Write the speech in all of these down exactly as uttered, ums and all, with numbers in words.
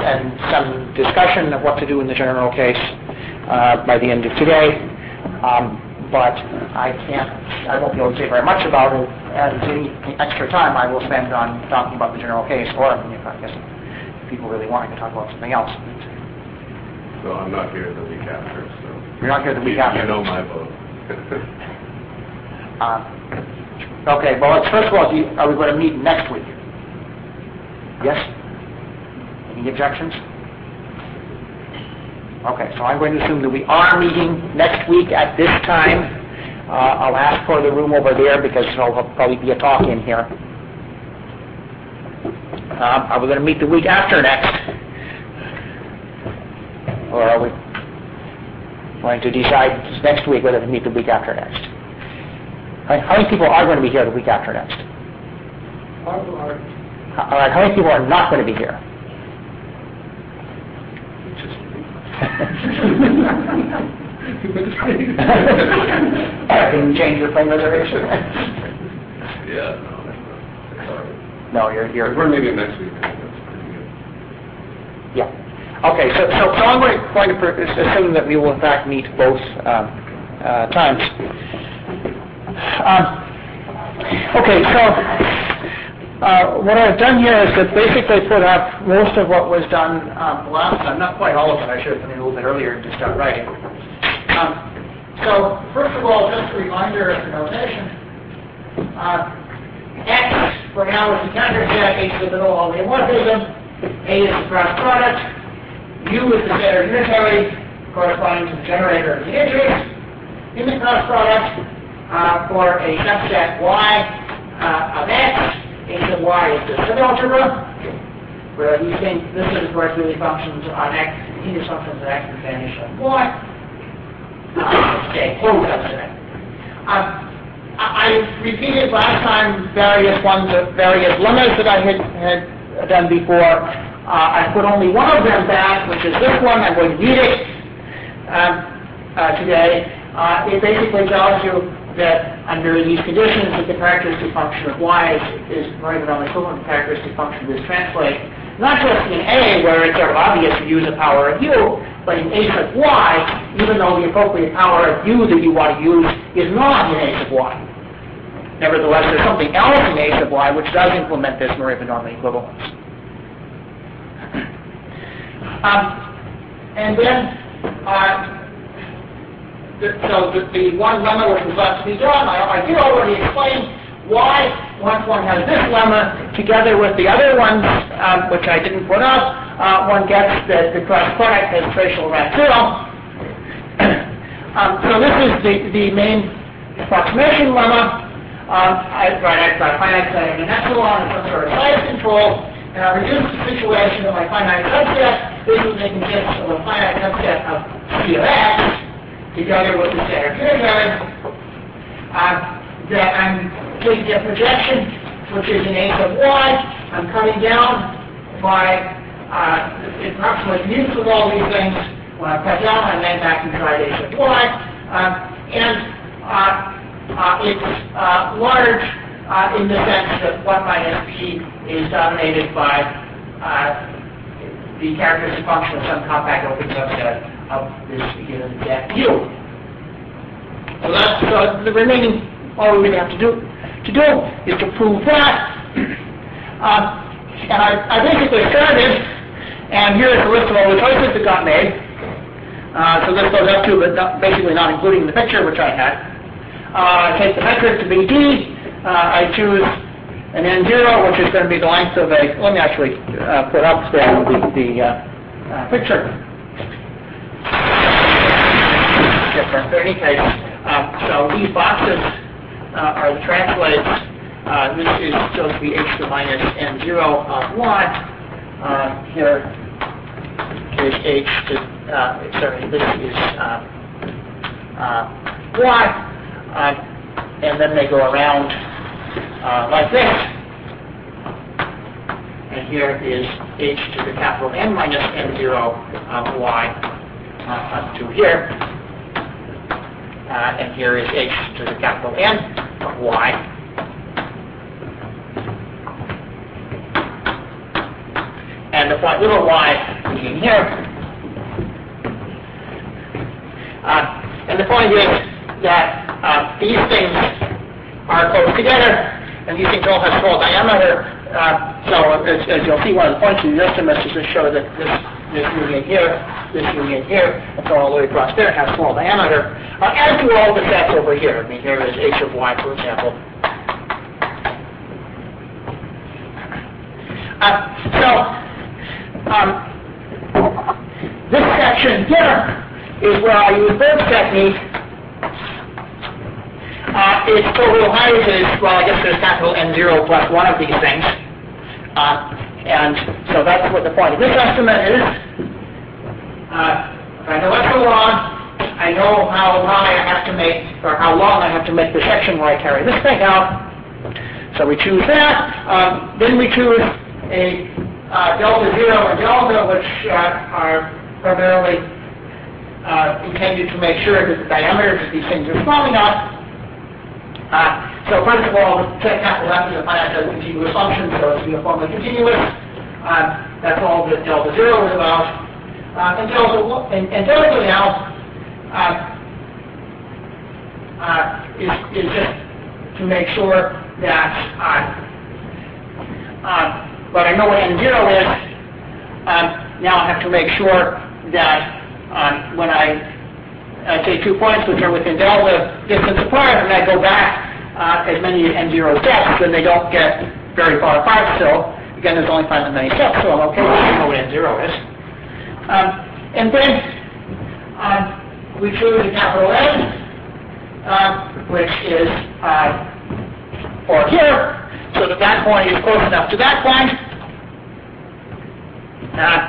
and some discussion of what to do in the general case uh, by the end of today. Um, but I can't, I won't be able to say very much about it, as any extra time I will spend on talking about the general case, or I mean, if I guess if people really want, I can talk about something else. So I'm not here the week after, so... You're not here the week you, after? You know my vote. uh, okay, well, let's, first of all, do you, are we going to meet next week? Yes? Any objections? Okay, so I'm going to assume that we are meeting next week at this time. Uh, I'll ask for the room over there because there'll probably be a talk in here. Um, are we going to meet the week after next? Or are we going to decide next week whether to meet the week after next? How many people are going to be here the week after next? All right, how many people are not going to be here? Can you change your plane reservation? Yeah, no, that's sorry. No, you're... you're We're meeting next week. That's pretty good. Yeah. Okay, so, so, so I'm going to, going to assume that we will in fact meet both um, uh, times. Um, okay, so... Uh, what I've done here is to basically put up most of what was done um, last time. Not quite all of it. I should have done it a little bit earlier to start writing. Um, so, first of all, just a reminder of the notation. Uh, X, for now, is the counter set. H is the middle homeomorphism. A is the cross product. U is the standard unitary corresponding to the generator of the integers in the cross product uh, for a subset Y uh, of X. H of Y is the subalgebra, where you think this is, of course, really functions on X, continuous functions of X and vanish on Y. Uh, okay, close subset. Um, I repeated last time various ones, of various lemmas that I had, had done before. Uh, I put only one of them back, which is this one. I'm going to read it um, uh, today. Uh, it basically tells you that under these conditions that the characteristic function of Y is, is Moravec equivalent characteristic function of this translate, not just in A, where it's sort of obvious to use a power of U, but in H of Y, even though the appropriate power of U that you want to use is not in H of Y. Nevertheless, there's something else in H of Y which does implement this Moravec equivalence. Um, and then, uh, So the, the one lemma which was left to be done, I, I did already explain why once one has this lemma together with the other ones, um, which I didn't put up, uh, one gets that the cross product has tracial rank zero. um, so this is the, the main approximation lemma. Um, I, right, I've got finite set and an epsilon and some sort of size control, and I reduced the situation of my finite subset. This is making sense of a finite subset of C of X, together with the standard unitary, uh, that I'm taking a projection, which is an H of Y. I'm cutting down my uh, approximate commutes with all these things. When I cut down, I land back inside H of Y. Uh, and uh, uh, it's uh, large uh, in the sense that one minus P is dominated by uh, the characteristic function of some compact open subset of this given set U. So that's uh, the remaining, all we really have to do to do is to prove that. um, and I, I basically started, and here is a list of all the choices that got made. Uh, so this goes up to, but not, basically not including the picture which I had. Uh, I take the metric to be D. Uh, I choose an N zero, which is going to be the length of a, let me actually uh, put up there the, the uh, uh, picture. Different. In any case, um, so these boxes uh, are the translates. Uh, this is supposed to be H to the minus N zero of Y. Uh, here is H to, uh, sorry, this is uh, uh, Y. Uh, and then they go around uh, like this. And here is H to the capital N minus N zero of Y uh, up to here. Uh, and here is H to the capital N of Y. And of point little y being here. Uh, and the point is that uh, these things are close together, and these things all have small diameter. Uh, so as, as you'll see, one of the points of the estimates is to show that this, this union here, this union here, and so all the way across there has small diameter, uh, as do all the sets over here. I mean, here is h of y, for example. Uh, so um, this section here is where I use Berg's technique. Uh, its total height is, well, I guess there's capital N zero plus one of these things. Uh, and so that's what the point of this estimate is. Uh, if I know x long, I know how high I have to make, or how long I have to make the section where I carry this thing out. So we choose that. Um, then we choose a uh, delta zero and delta, which uh, are primarily uh, intended to make sure that the diameters of these things are small enough. Uh, so first of all, set capital F is a finite as a continuous function, so it's uniformly continuous. Uh, that's all that delta zero is about. Uh, and delta and, and delta now uh, uh, is, is just to make sure that uh, uh, but I know what N zero is. Um, now I have to make sure that um, when I Uh, say two points which are within delta distance apart, and I go back uh, as many N zero steps, then they don't get very far apart still. Again, there's only finitely many steps, so I'm okay with I know what N zero is. Um, and then um, we choose a capital N, uh, which is uh, for here, so that that point is close enough to that point. Uh,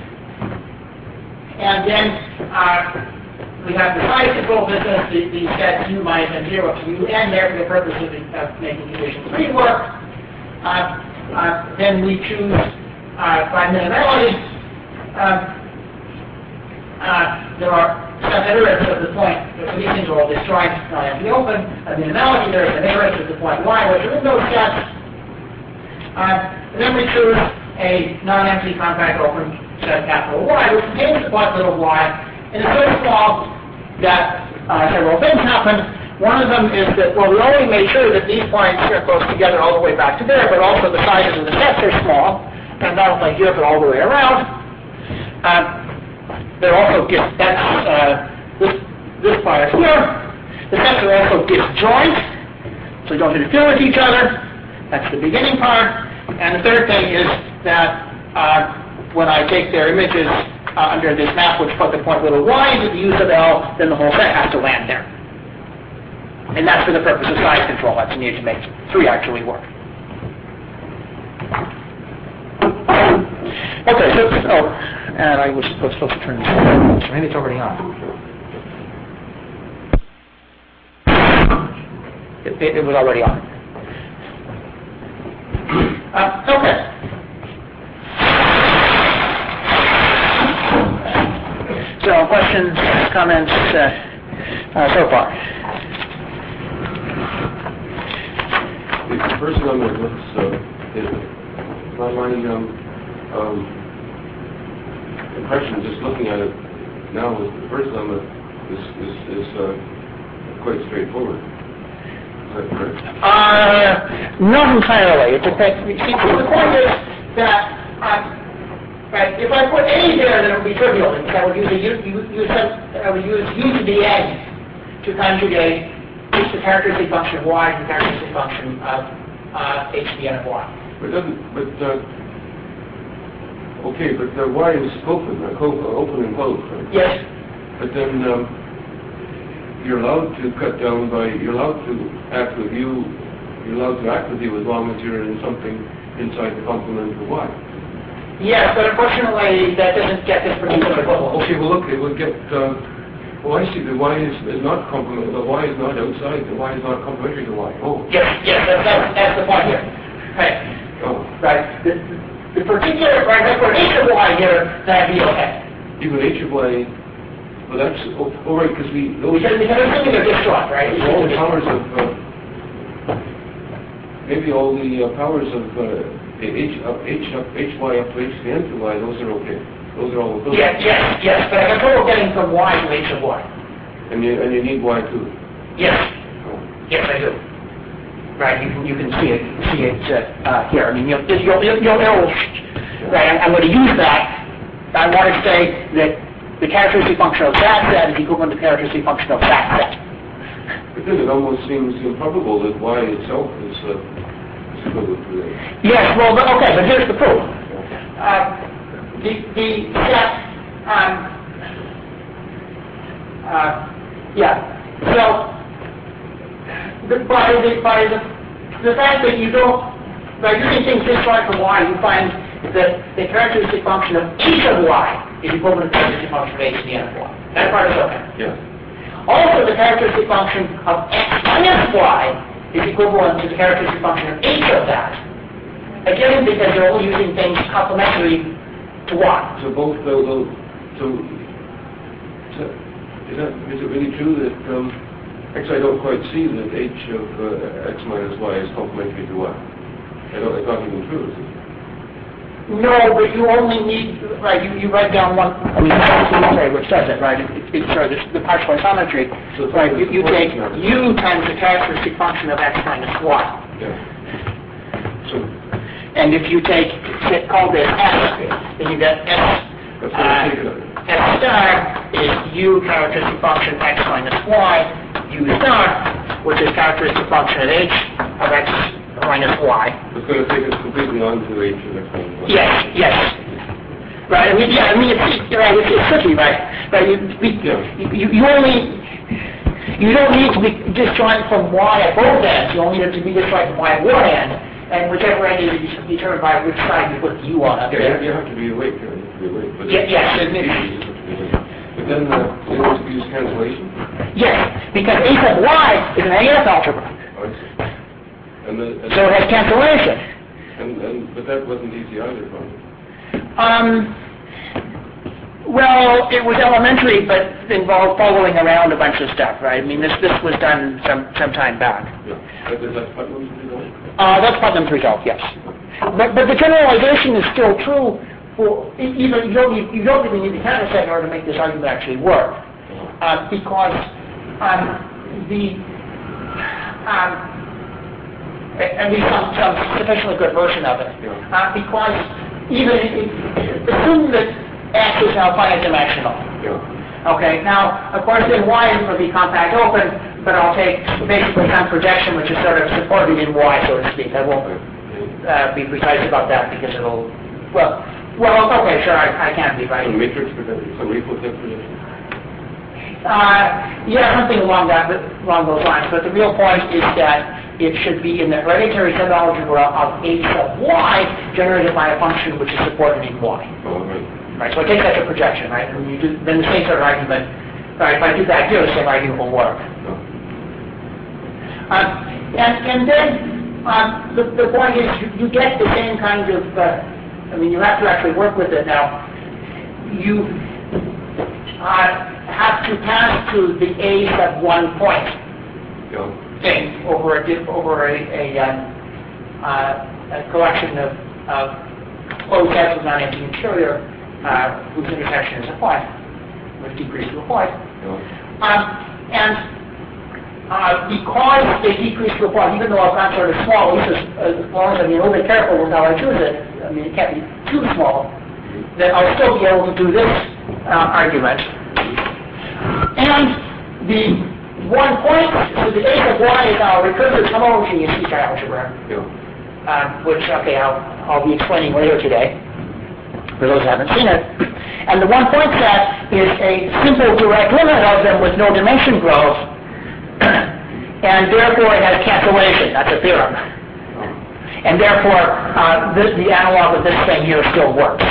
and then uh, we have the size control business, the, the set u minus n zero to un there for the purpose of, of making condition three work. Uh, uh, then we choose uh, by minimality. Uh, uh, there are some iterates of the point, so these things are all destroyed not in the open. At minimality, there is an iterate of the point y, which are in those sets. Uh, and then we choose a non-empty compact open set capital Y, which contains the point little y. And it's so small that uh, several things happen. One of them is that, well, we only made sure that these points are close together all the way back to there, but also the sizes of the sets are small, and not only here, but all the way around. Uh, they're also dis- that's uh, this this part here. The sets are also disjoint, so they don't interfere with each other. That's the beginning part. And the third thing is that uh, when I take their images Uh, under this map, which put the point little y into the use of L, then the whole set has to land there. And that's for the purpose of size control. That's needed to make three actually work. Okay, so, oh, and I was supposed to turn this on. So maybe it's already on. It, it, it was already on. Uh, okay. So, questions, comments uh, uh, so far? The first one that looks, uh, is, my, my um, um, impression just looking at it now is the first one that is, is, is uh, quite straightforward. Is that correct? Uh, not entirely. It depends. See, the point is that uh, right, if I put A there, then it would be trivial, because I would use a U, use some, I would use U to the N to conjugate H the characteristic function of Y to the characteristic function of uh, H to the N of Y. But doesn't, but uh, okay, but the Y is open, uh, open and closed, right? Yes. But then um, you're allowed to cut down by, you're allowed to act with U, you're allowed to act with U as long as you're in something inside the complement of Y. Yes, but unfortunately that doesn't get this particular bubble. Okay, well look, it would get, uh, well I see the Y is, is not complement, the Y is not outside, the Y is not complementary to Y. Oh. Yes, yes, that's, that's, that's the point here. Right. Oh. Right. The, the particular, right, if I put H of Y here, that'd be okay. Even H of Y, well that's, oh, oh right, because we, those, Because, because assuming they're disjoint, right? all the powers of, uh, maybe all the uh, powers of uh, the h up h up h y up to h to the nth of y, those are okay. Those are all those. Yes, yes, yes. But I have trouble getting from y to h of y. And you and you need y too. Yes. Yes, I do. Right, you can, you can see it, see it uh, uh, here. I mean, you'll, you'll, you'll, you'll, right, I'm going to use that. I want to say that the characteristic function of that set is equivalent to the characteristic function of that set. But then it almost seems improbable that y itself is uh, equivalent to that. Yes, well, but, okay, but here's the proof. Uh, the, the set, um, uh, yeah, so, the, by, the, by the, the fact that you don't, by using things this far from y, you find that the characteristic function of each of y is equivalent to the characteristic function of h to the n of y. That part is okay. Yeah. Also, the characteristic function of x minus y is equivalent to the characteristic function of h of that. Again, because you're only using things complementary to y. So both those, those so, so is, that, is it really true that, um, actually I don't quite see that h of uh, x minus y is complementary to y. I don't, it's not even true, is it? No, but you only need, right, you, you write down one, I mean, sorry, which does it, right? It, it, it's sorry, this, the partial isometry, so right, you, you take u times the characteristic function of x minus y. Yeah. So, and if you take, call this s, then you get s, uh, s star is u characteristic function x minus y, u star, which is characteristic function of h of x minus y. It's going to take us completely on to h of x minus y. Yes, yes. Right, I mean, yeah, I mean, it's, right, it's, it's tricky, right? Right, you, we, yeah. you, you only, you don't need to be disjoint from y at both ends, you only need to be disjoint from y at one end, and whichever end is determined by which side you put the u on up yeah, there. You have to be awake, you have to be awake. But yeah, yes. It, it, you have to be awake. But then, uh, you have to use cancellation? Yes, because h of y is an A F algebra. Oh, I see. And the, and so it has cancellation. And, and, but that wasn't easy either, probably. Um, well, it was elementary, but involved following around a bunch of stuff, right? I mean, this this was done some some time back. Yeah. But is that Putnam's result? Uh, that's Putnam's result, yes. But but the generalization is still true for even you don't you don't even need the counter set in order to make this argument actually work, uh, because um, the um, at least some, some sufficiently good version of it. Yeah. Uh, because even if, assume that x is now finite dimensional. Yeah. Okay, now, of course, then y is going to be compact open, but I'll take basically some projection which is sort of supported in y, so to speak. I won't uh, be precise about that because it'll, well, well, okay, sure, I, I can be, right? Some matrix projection, some reflexive projection. Uh, yeah, something along that, along those lines. But the real point is that it should be in the hereditary subalgebra of h of y generated by a function which is supported in y. Oh, right. Right. So I take that to projection, right? And you do, then the same sort of argument. Right. If I do that here, the same argument will work. No. Um, and and then um, the the point is you, you get the same kind of. Uh, I mean, you have to actually work with it now. You uh, have to pass to the a sub one point. Yeah. Thing over a over a, a, um, uh, a collection of, of closed sets with non-empty interior uh, whose intersection is a point, which decrease to a point. Yeah. Um, and uh, because they decrease to a point, even though I've got sort of small, at least as, as long as I'm being a little bit careful with how I choose it, I mean it can't be too small, then I'll still be able to do this uh, argument. And the one point, so the h of y is our recursive homogeneous feature algebra, Yeah. um, which, okay, I'll, I'll be explaining later today, for those who haven't seen it. And the one point set is a simple direct limit of them with no dimension growth, and therefore it has cancellation. That's a theorem. And therefore, uh, the, the analog of this thing here still works.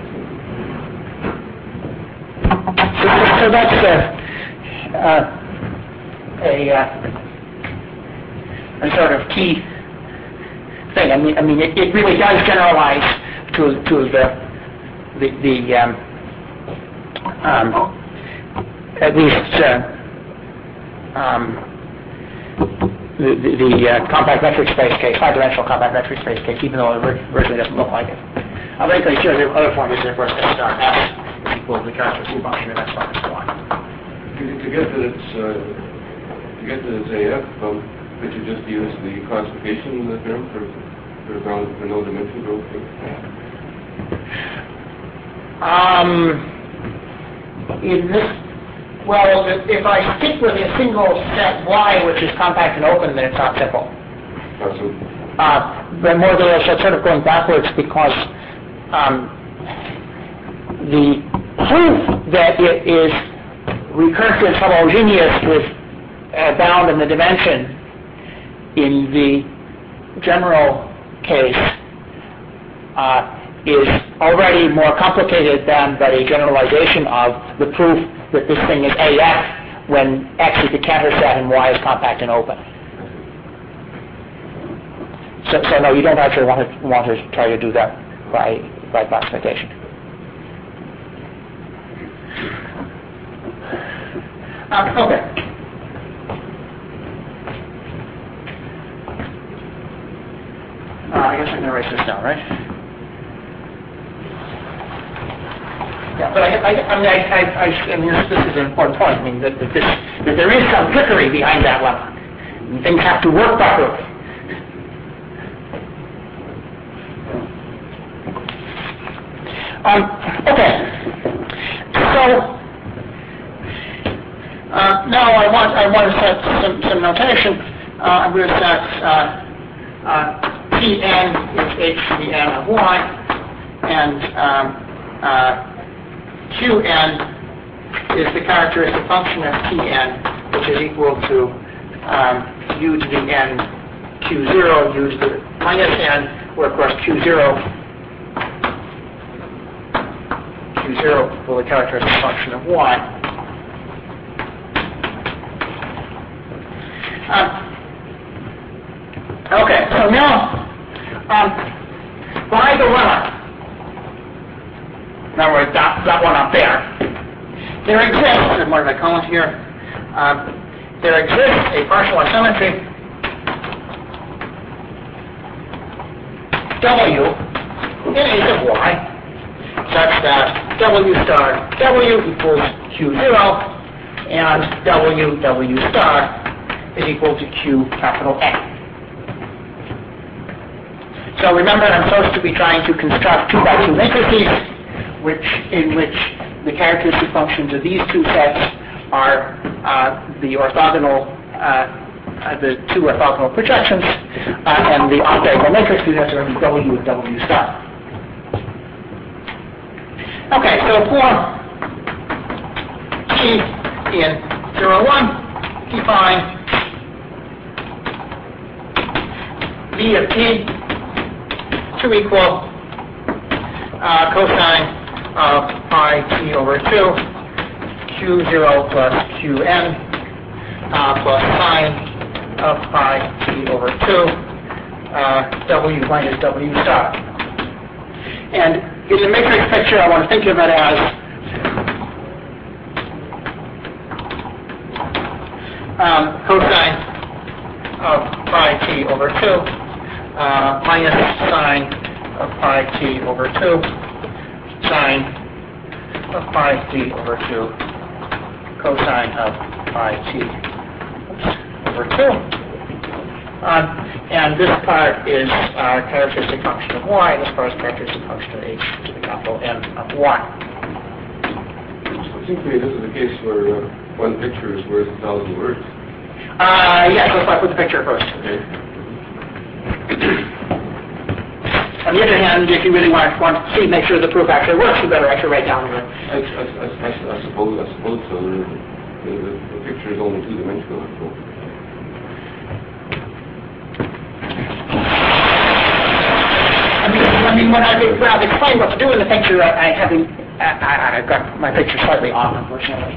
So, so that's the... Uh, A, uh, a sort of key thing. I mean, I mean, it, it really does generalize to to the the, the um, um, at least uh, um, the, the, the uh, compact metric space case, five-dimensional compact metric space case, even though it originally doesn't look like it. I'm going to show the other formulas, of course, S star S equals the characteristic function of S minus one. To, to get that it's uh, to get that it's A F, um, could you just use the classification term for for ground for no dimension growth? Um, in this, well, if, if I stick with a single set Y, which is compact and open, then it's not simple. Awesome. Uh, but more or less, that's sort of going backwards because um, the proof that it is recursive homogeneous with uh, bound in the dimension in the general case uh, is already more complicated than but a generalization of the proof that this thing is A F when X is the Cantor set and Y is compact and open. So, so no, you don't actually want to want to try to do that by by classification. Uh, okay. Uh, I guess I'm going to write this down, right? Yeah, but I, I, I mean, I, I, I, I mean, this, this is an important point. I mean, that, that, this, that there is some trickery behind that lemma. And things have to work properly. Um, okay. So uh, now I want I want to set some, some notation. Uh, I'm going to set uh, uh, T n is h to the n of y, and um, uh, Q n is the characteristic function of T n, which is equal to um, u to the n Q zero, u to the minus n, where of course Q zero Q zero will the characteristic function of y. Um, okay, so now um, by the lemma. In other words, that, that one up there. There exists, and what did I call it here? Um, there exists a partial asymmetry W in A of y, such that W star W equals Q zero, and W W star is equal to Q capital N. So remember, I'm supposed to be trying to construct two by two matrices, which in which the characteristic functions of these two sets are uh, the orthogonal, uh, uh, the two orthogonal projections, uh, and the octagonal matrices are W and W star. Okay, so for T in zero, one, define B of T to equal uh, cosine of pi t over two, Q zero plus Qn uh, plus sine of pi t over two, uh, W minus W star. And in the matrix picture, I want to think of it as um, cosine of pi t over two uh, minus sine of pi t over two, sine of pi t over two, cosine of pi t over two. Um, and this part is uh, characteristic function of y, and this part is characteristic function of h to the capital N of y. It seems to me this is a case where uh, one picture is worth a thousand words. Uh, yes, let's start with the picture first. Okay. On the other hand, if you really want, want to see, make sure the proof actually works, you better actually write down the... I, I, I, I, I suppose I suppose so. The, the, the picture is only two-dimensional, I suppose. I mean, I mean, when I've, when I've explained what to do in the picture, I, I haven't... I, I, I've got my picture slightly off, unfortunately.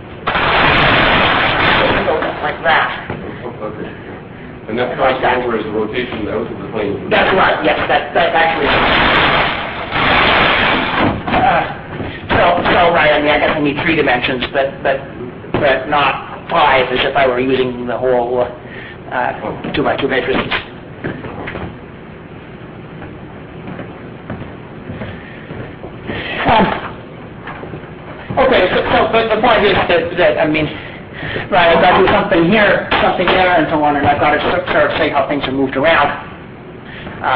So like that. Okay. And that crossing like over is the rotation out of the plane. That's right, yes, that, that actually... Uh, so, so, right, I mean, I guess I need three dimensions, but, but, but not five, as if I were using the whole, uh, uh, two by two matrices. Um, okay, so, so but the point is that, that I mean, right, I've got to do something here, something there, and so on, and I've got to sort of say how things are moved around. Uh,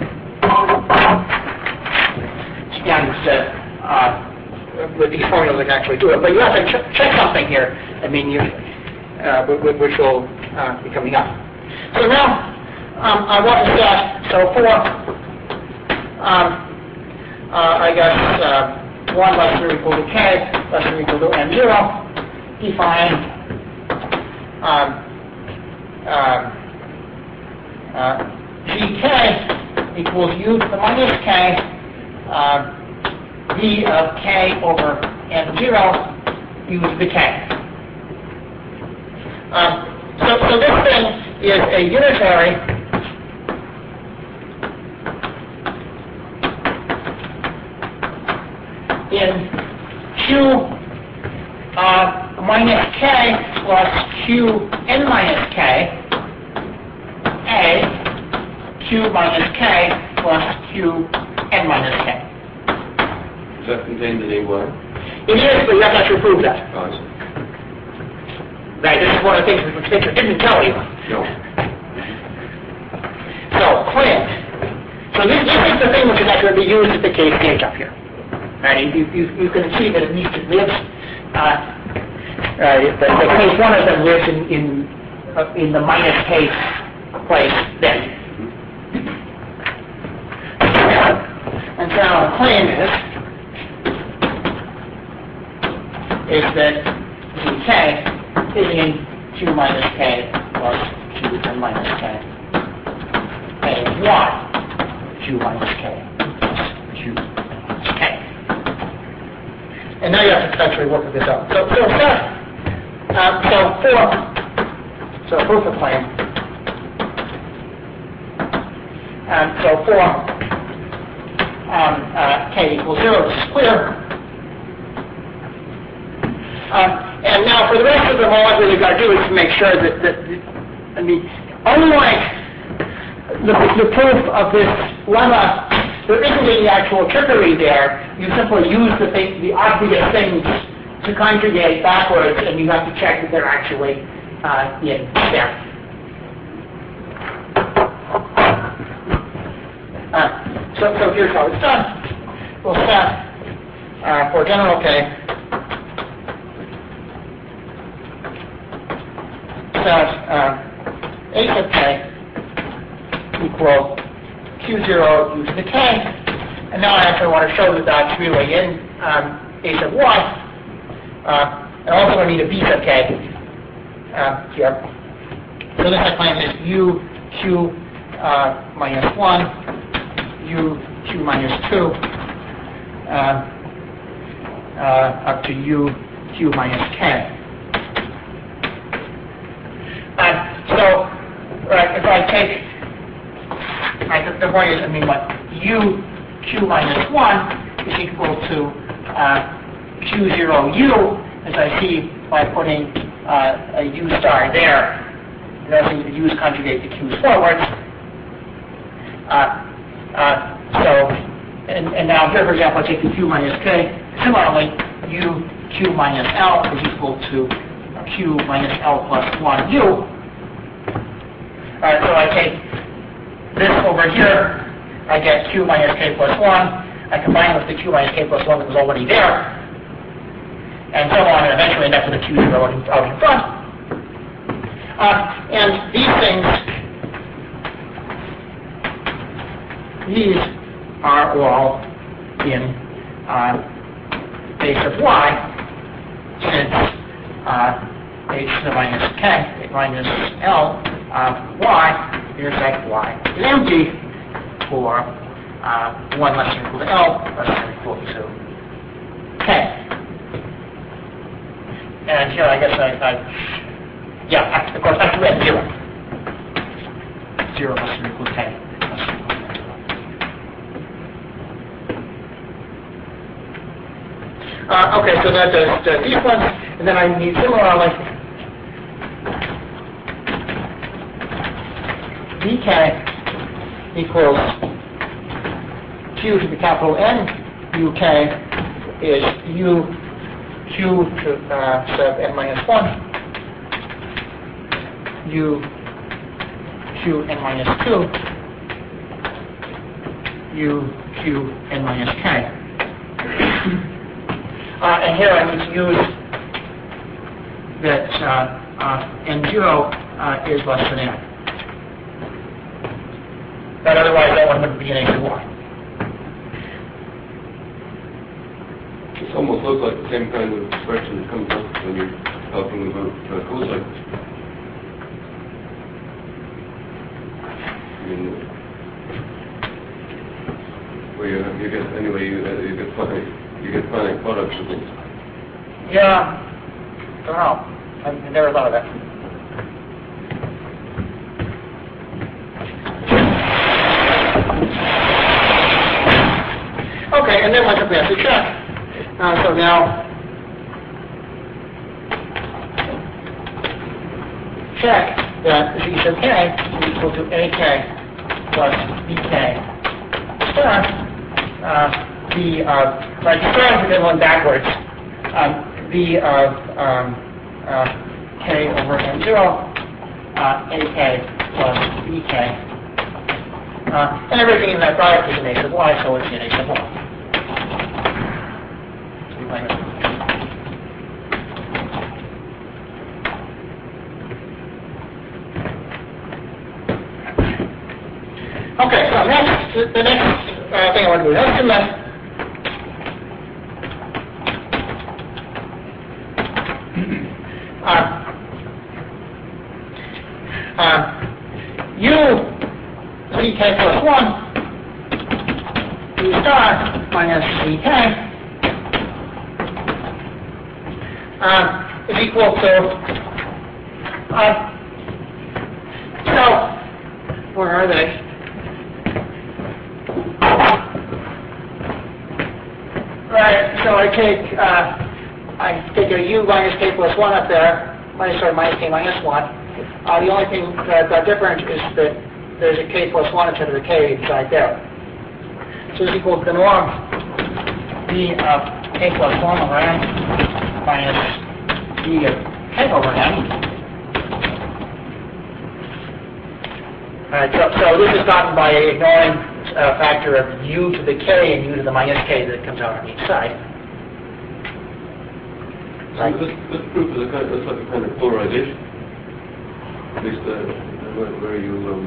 and uh, uh, with these formulas, I can actually do it. But you have to ch- check something here. I mean, you, uh, which will uh, be coming up. So now, um, I want to set, so for, um, uh, I guess, uh, one less than or equal to k, less than or equal to n zero, define um, uh, uh, gk equals u to the minus k, uh, v of k over n zero, u to the k. Um, so, so this thing is a unitary in q uh, minus k plus q n minus k, a q minus k plus q n minus k. Is that contained in A Y? It is, but you have to actually prove that. Oh, I see. Right, this is one of the things which Victor didn't tell you. No. So, clear. So this, this is the thing which is actually be used at the case gauge up here. Right, you, you, you can see that it needs to live. Uh, uh, the, the case one of them lives in in, uh, in the minus case place then. And so the claim is is that gk is in q minus k plus q n minus k, and y q minus k plus q minus k. And now you have to actually work with this out. So, so set, um, so for, so proof of claim, um, so for um, uh, k equals zero, this is clear. Um, and now for the rest of them, all I've really got to do is to make sure that, that I mean, unlike the, the proof of this lemma, there isn't any actual trickery there. You simply use the thing, the obvious things to conjugate backwards, and you have to check that they're actually uh, in there. Uh, so, so here's how it's done. We'll set uh, for general k, set uh, h of k equal q zero u to the k, and now I actually want to show that that's really in um, h of y, uh, and also I need a b sub k uh, here. So this I claim is u q uh, minus one, u q minus two, uh, uh, up to u q minus k. Uh, so, right, if I take, right, the, the point is, I mean, what, u q minus one is equal to uh, q zero u, as I see by putting uh, a u star there. Noticing the u's conjugate the q's forwards. Uh, uh, so, and, and now here, for example, I take the q minus k. Similarly, u q minus l is equal to q minus l plus one u. Alright, so I take this over here, I get q minus k plus one, I combine with the q minus k plus one that was already there, and so on, and eventually end up with a q zero out in, out in front. Uh, and these things, these are all in uh, base of y, since uh, h to the minus k minus l of y intersect y is empty for uh, one less than or equal to l less than or equal to k. And here I guess I, I yeah, of course I have to add zero. Zero less than or equal to k. Less than or equal to zero. Uh, okay, so that does uh, these ones, and then I need similarly dk equals q to the capital N uk is u q to uh, sub n minus one u q n minus two u q n minus k. Uh, and here I need to use that uh, uh, n zero uh, is less than n. But otherwise that one wouldn't be an H of y. This almost looks like the same kind of expression that comes up when you're talking about uh, cosines. I mean, where you, you get anyway you, uh, you get finite you get finite products of things. Yeah, I don't know. I've never thought of that. Okay, and then what we have to check. Uh, so now, check that z sub k is equal to ak plus bk star. Uh, the uh, by starting with one backwards, um, v of um, uh, k over n zero, uh, ak plus bk, uh, and everything in that product is an h of y, so it's an h of y. Okay, so next, the next uh, thing I want to do is estimate. Uh, uh, u zk plus one u star minus zk uh, is equal to, uh, so, where are they? Right, so I take, uh, I take a u minus k plus one up there, minus, sorry, minus k minus one. Uh, the only thing that got different is that there's a k plus one instead of the k inside there. So it's equal to the norm b of k plus one over n minus b of k over n. Alright, so, so this is gotten by ignoring a factor of u to the k and u to the minus k that comes out on each side. Right. So this, this proof is a kind of, it's like a kind of polarization. At least uh, where, where you um,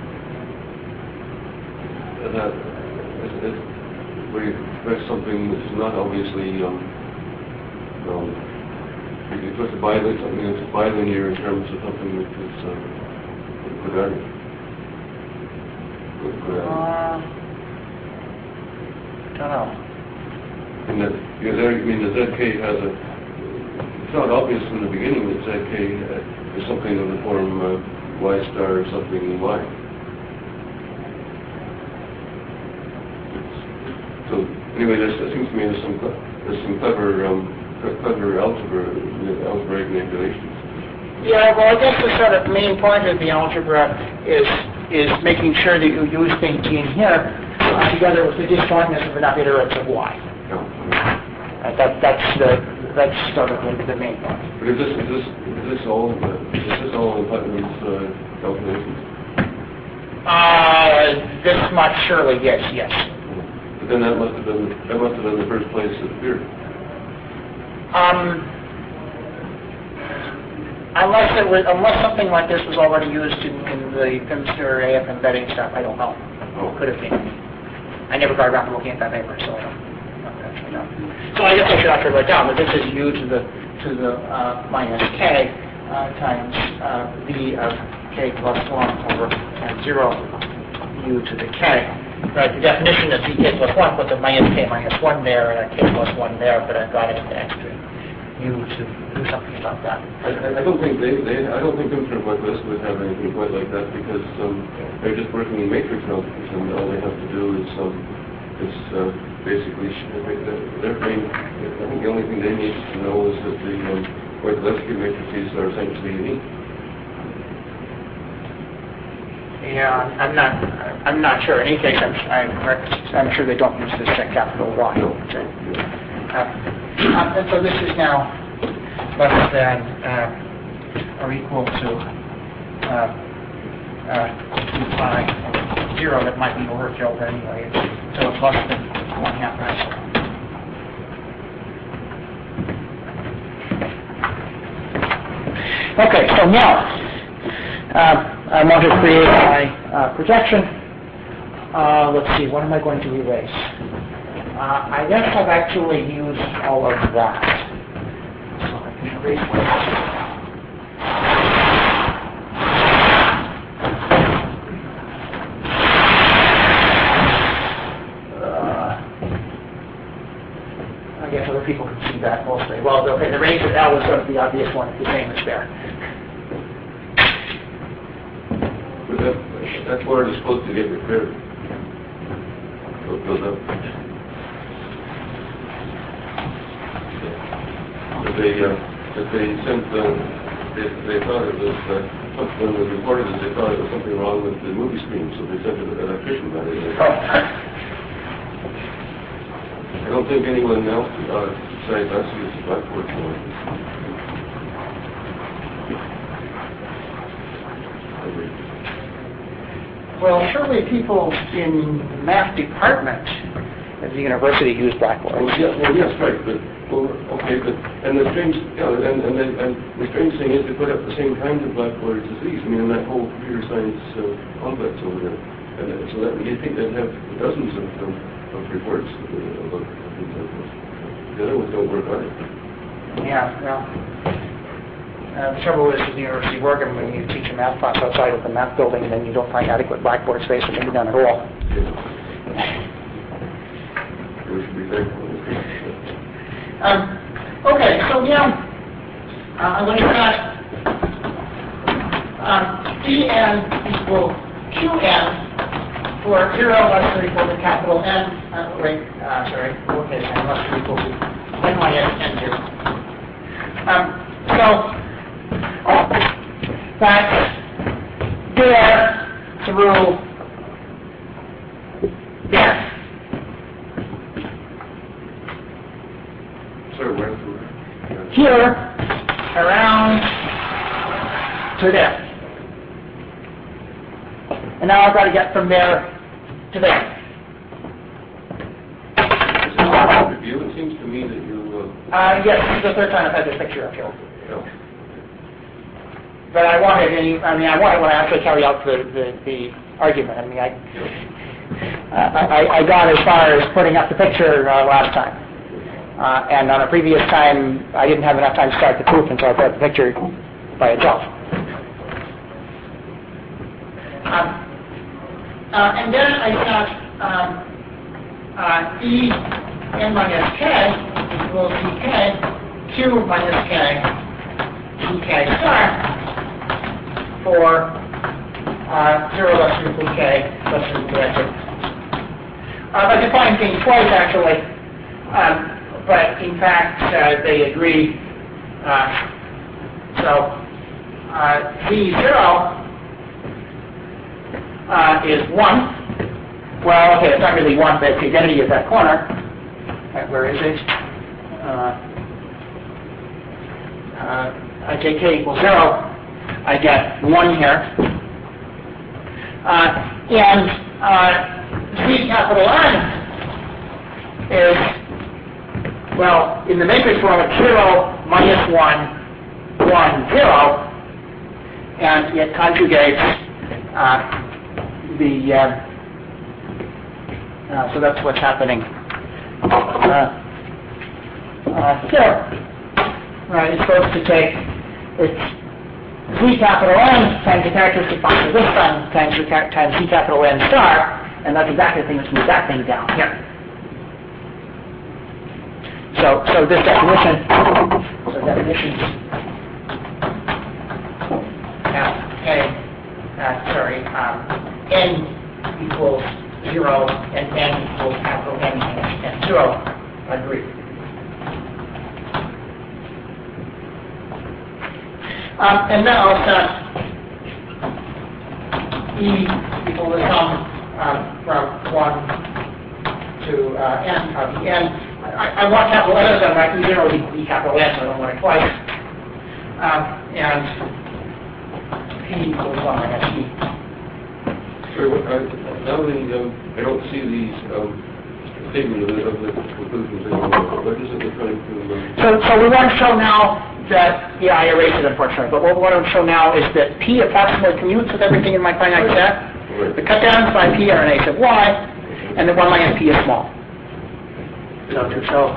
that is, is, where you express something that's not obviously um, um, you put the bilinear something that's bilinear in terms of something which is um, quadratic. Uh, don't know. And that, because there, I mean, the zk has a, it's not obvious from the beginning that zk uh, is something of the form uh, y star or something y. It's, so anyway, there's, it seems to me there's some there's some clever um, clever algebra algebraic manipulations. Yeah, well, I guess the sort of main point of the algebra is is making sure that you use things in here uh, together with the disjointness of enough iterates of y. Yeah. Uh, that, that's the that's sort of the, the main point. But is this is this is this all uh, is this all in Putnam's uh, calculations? Uh, this much surely, yes, yes. But then that must have been that must have been the first place it appeared. Um, unless it was, unless something like this was already used in, in the Pimster A F embedding stuff, I don't know. Oh. Could have been. I never got around to looking at that paper, so I don't, I don't actually know. So I guess I should actually write down that this is u to the to the uh, minus k uh, times uh, v of k plus one over n zero u to the k. Right, the definition of vk plus one, put the minus k minus one there and a k plus one there, but I've got it into extra u to do something about that. I, I don't think they, they I don't think Pimster quite this would have anything quite like that because um, they're just working in matrix numbers and all they have to do is um, is uh, basically sh- their main. I think the only thing they need to know is that the um, Wojciechowski matrices are essentially unique. Yeah, I'm not. I'm not sure. In any case, I'm, I'm, I'm sure they don't use the set capital Y. Uh, uh, and so this is now less than uh, or equal to uh, uh, two pi zero. That might be overkill, but anyway, it's, so it's less than one half epsilon. Okay, so now uh, I want to create my uh, projection. Uh, let's see, what am I going to erase? Uh, I guess I've actually used all of that. So I can erase what uh, I guess other people can see that mostly. Well, okay, the range of L is going to be the obvious one, the same as there. That, that word is supposed to get repaired. So it goes up. But they, uh, but they sent, uh, they, they thought it was, uh, when they reported it, they thought it was something wrong with the movie screen, so they sent an electrician by it. I don't think anyone else uh, besides us uses Blackboard for it. Well, surely people in the math department at the university use Blackboard. Well, yeah, well, yes, right, but, well, okay, but, and the strange, you know, and, and, the, and the strange thing is they put up the same kinds of blackboards as these. I mean, in that whole computer science uh, complex over there. And uh, so that, you'd think they'd have dozens of, of, of reports uh, about things like this. The other ones don't work either. Yeah, well. Uh, the trouble is, at the University of Oregon, when you teach a math class outside of the math building, then you don't find adequate Blackboard space, or maybe none at all. We should be thankful. Um, okay, so now uh, I'm going to set um, Dn equal Qn for zero less than or equal to capital N. Uh, wait, uh, sorry, lowercase n less than or equal to n minus n zero. Um, so that's there through there. Sorry, where through? Here, around to there. And now I've got to get from there to there. Is it a review? It seems to me that you... Uh, uh, yes, this is the third time I've had this picture up here. yeah. But I wanted, any, I mean, I wanted when I actually carry out the, the, the argument. I mean, I, uh, I, I got as far as putting up the picture uh, last time. Uh, and on a previous time, I didn't have enough time to start the proof, and so I put up the picture by itself. Um, uh, and then I got um, uh, E n minus k equals dk, q minus k, dk star, for uh, zero less than or equal to k less than or equal to x. Uh, I defined things twice actually, um, but in fact uh, they agree. Uh, so uh, v zero uh, is one. Well, okay, it's not really one, but it's the identity of that corner. Right, where is it? Uh, uh, I take k equals zero. I get one here. Uh, and uh, Z capital N is, well, in the matrix form, it's zero, minus one, one, zero. And it conjugates uh, the, uh, uh, so that's what's happening uh, uh, here. Right, it's supposed to take, it's Z capital N times the characteristic function of this time times, the, times Z capital N star, and that's exactly the thing that moves that thing down here. So, so this definition, so definition, F, K, uh, sorry, um, N equals zero and N equals capital N and zero agree. Um, and now I'll set E equal the sum uh, from one to uh, n of the n. I, I want capital N of them, right? E zero equals E capital N, so I don't want it twice. Um, and P equals one minus E. Sorry, what, I, now the, um, I don't see these um, statement of the, of the conclusions anymore. What is it we're trying to... Um, so, so we want to show now that, yeah, I erased it unfortunately, but what we want to show now is that P approximately commutes with everything in my finite set. right. The cut downs by P are an H of Y, and the one minus P is small. So to show...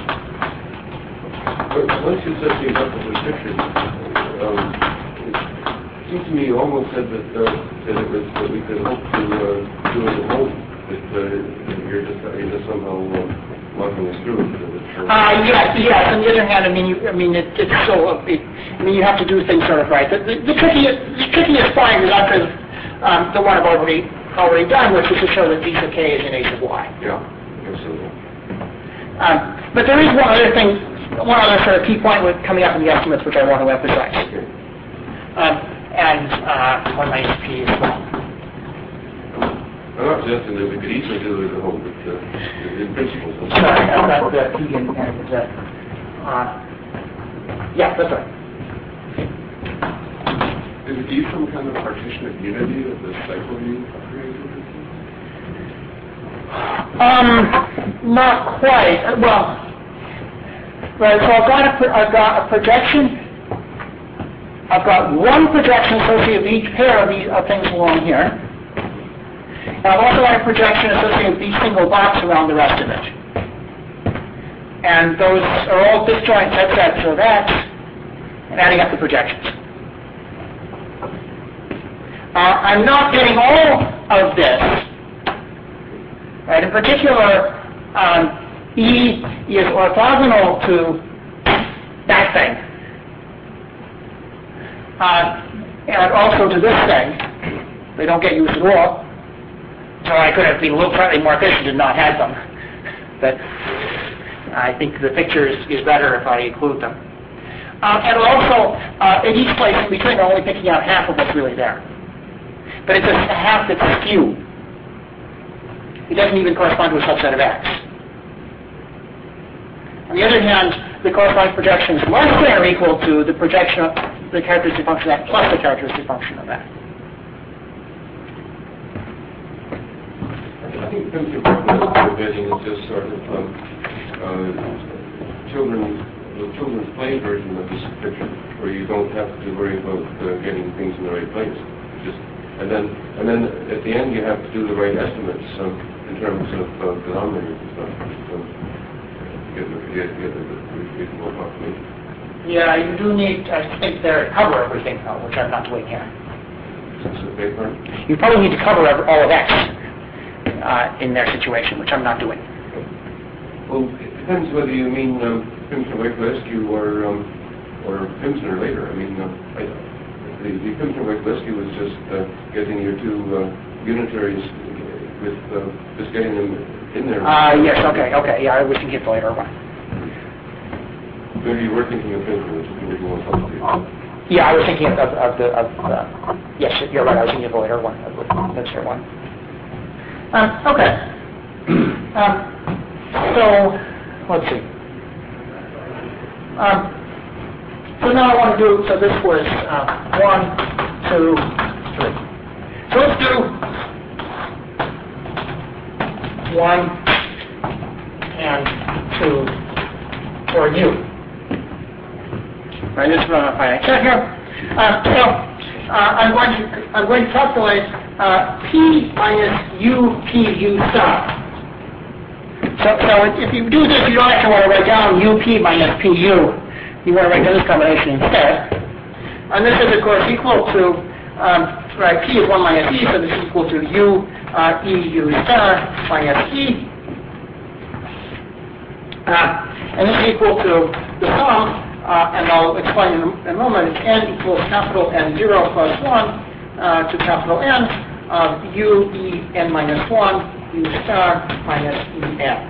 But once you set these up as a picture, um, it seems to me you almost said that, uh, that it was that we could hope to uh, do it at home. That uh, you're just you're just somehow uh, walking us through it. Uh, yes, yes. On the other hand, I mean, you, I mean, it, it's so. It, I mean, you have to do things sort of right. The, the, the trickiest, the trickiest point is actually um, the one I've already already done, which is to show that theta k is an H of Y. Yeah, absolutely. Um, but there is one other thing, one other sort of key point with coming up in the estimates, which I want to emphasize. Okay. Um, and uh, one minus P as well. I'm not suggesting that we could easily do it at home, but uh, in principle. Sorry, I've got the P and, and the, uh, yeah, that's right. Is it E some kind of partition of unity of the cycle you created? Um, not quite. Uh, Well, right. So I've got a, pro- I've got a projection. I've got one projection associated with each pair of these of things along here. And I've also got a projection associated with each single box around the rest of it. And those are all disjoint subsets of X, and adding up the projections. Uh, I'm not getting all of this. Right? In particular, um, E is orthogonal to that thing, uh, and also to this thing. They don't get used at all. So I could have been a little slightly more efficient and not had them. But I think the picture is, is better if I include them. Uh, and also, uh, at each place in between, I'm only picking out half of what's really there. But it's a half that's skewed. It doesn't even correspond to a subset of X. On the other hand, the corresponding projection is less than or equal to the projection of the characteristic function of that plus the characteristic function of that. I think Pim's division is just sort of um, uh, children's, the children's play version of this picture, where you don't have to worry about uh, getting things in the right place. Just and then and then at the end you have to do the right estimates um, in terms of uh, denominators and stuff. So, get the get, get the reasonable approximation. Yeah, you do need, I think, there to cover everything, though, which I'm not doing here. Is this a big part? You probably need to cover every, all of X uh, in their situation, which I'm not doing. Well, it depends whether you mean um, Pimson Wake-Lescu or um, or Pimson or later. I mean, um, I, the, the Pimson Wake-Lescu was just uh, getting your two uh, unitaries with uh, just getting them in there. Uh, yes, okay, okay, yeah, I was thinking of the later one. Maybe you were thinking of Pimson, which is a little more complicated. Yeah, I was thinking of, of the, of, uh, yes, you're right, I was thinking of the later one, of the later one. Um, okay. um, so, let's see. Um, so now I want to do, so this was uh, one, two, three. So let's do one and two for U. Right, this is what I'm finite set here. Uh, so uh, I'm going to I'm going to calculate uh, P minus U P U star. So, so if you do this, you don't actually want to write down U P minus P U. You want to write down this combination instead. And this is, of course, equal to, um, right, P is one minus E, so this is equal to U uh, E U star minus E. Uh, and this is equal to the sum, uh, and I'll explain in a, in a moment, N equals capital N zero plus one uh, to capital N of U E N minus one, U star minus E N.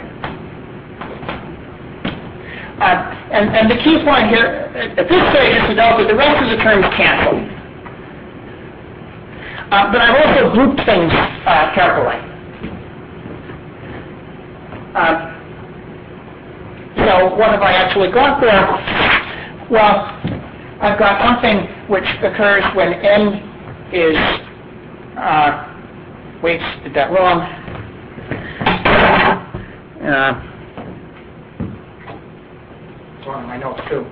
Uh, and, and the key point here, at this stage, is to note that the rest of the terms cancel. Uh, but I've also grouped things uh, carefully. Uh, so what have I actually got there? Well, I've got something which occurs when n is, uh, wait, did that wrong. Uh, it's wrong in my notes too.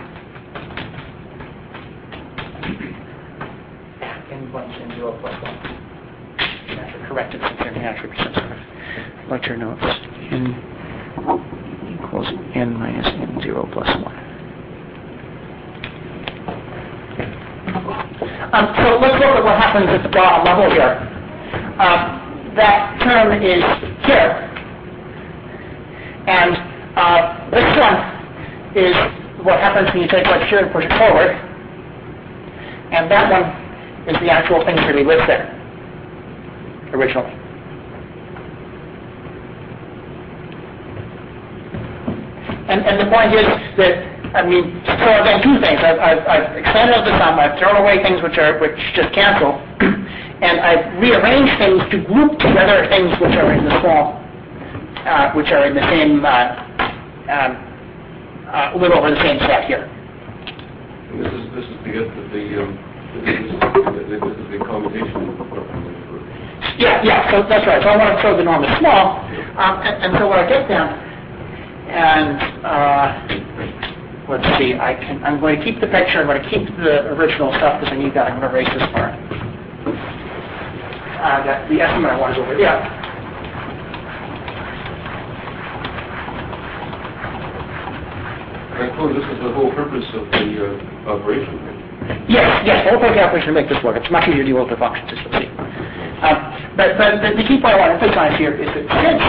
N plus n zero plus one. I have to correct it since they're naturally sensitive. Lecture notes. N equals n minus n zero plus one. Um, so let's look at what happens at the bottom level here. Uh, that term is here. And uh, this one is what happens when you take what's here and push it forward. And that one is the actual thing that really lives there originally. And, and the point is that, I mean, so I've done two things. I've, I've, I've expanded the sum, I've thrown away things which are which just cancel, and I've rearranged things to group together things which are in the small, uh, which are in the same, uh, um, uh, live over the same set here. And this is this is to get the the, um, this, is, this is the accommodation property. Yeah, yeah. So that's right. So I want to throw the norm as small, um, and, and so what I get then, and uh, let's see. I can. I'm going to keep the picture. I'm going to keep the original stuff because I need that. I'm going to erase this part. Uh, that, the estimate I want is over here. I suppose this is the whole purpose of the uh, operation. Yes, yes. The whole purpose of the operation to make this work. It's much easier to deal with the functions, as you'll see. Um, but but the, the key point I want to emphasize here is that since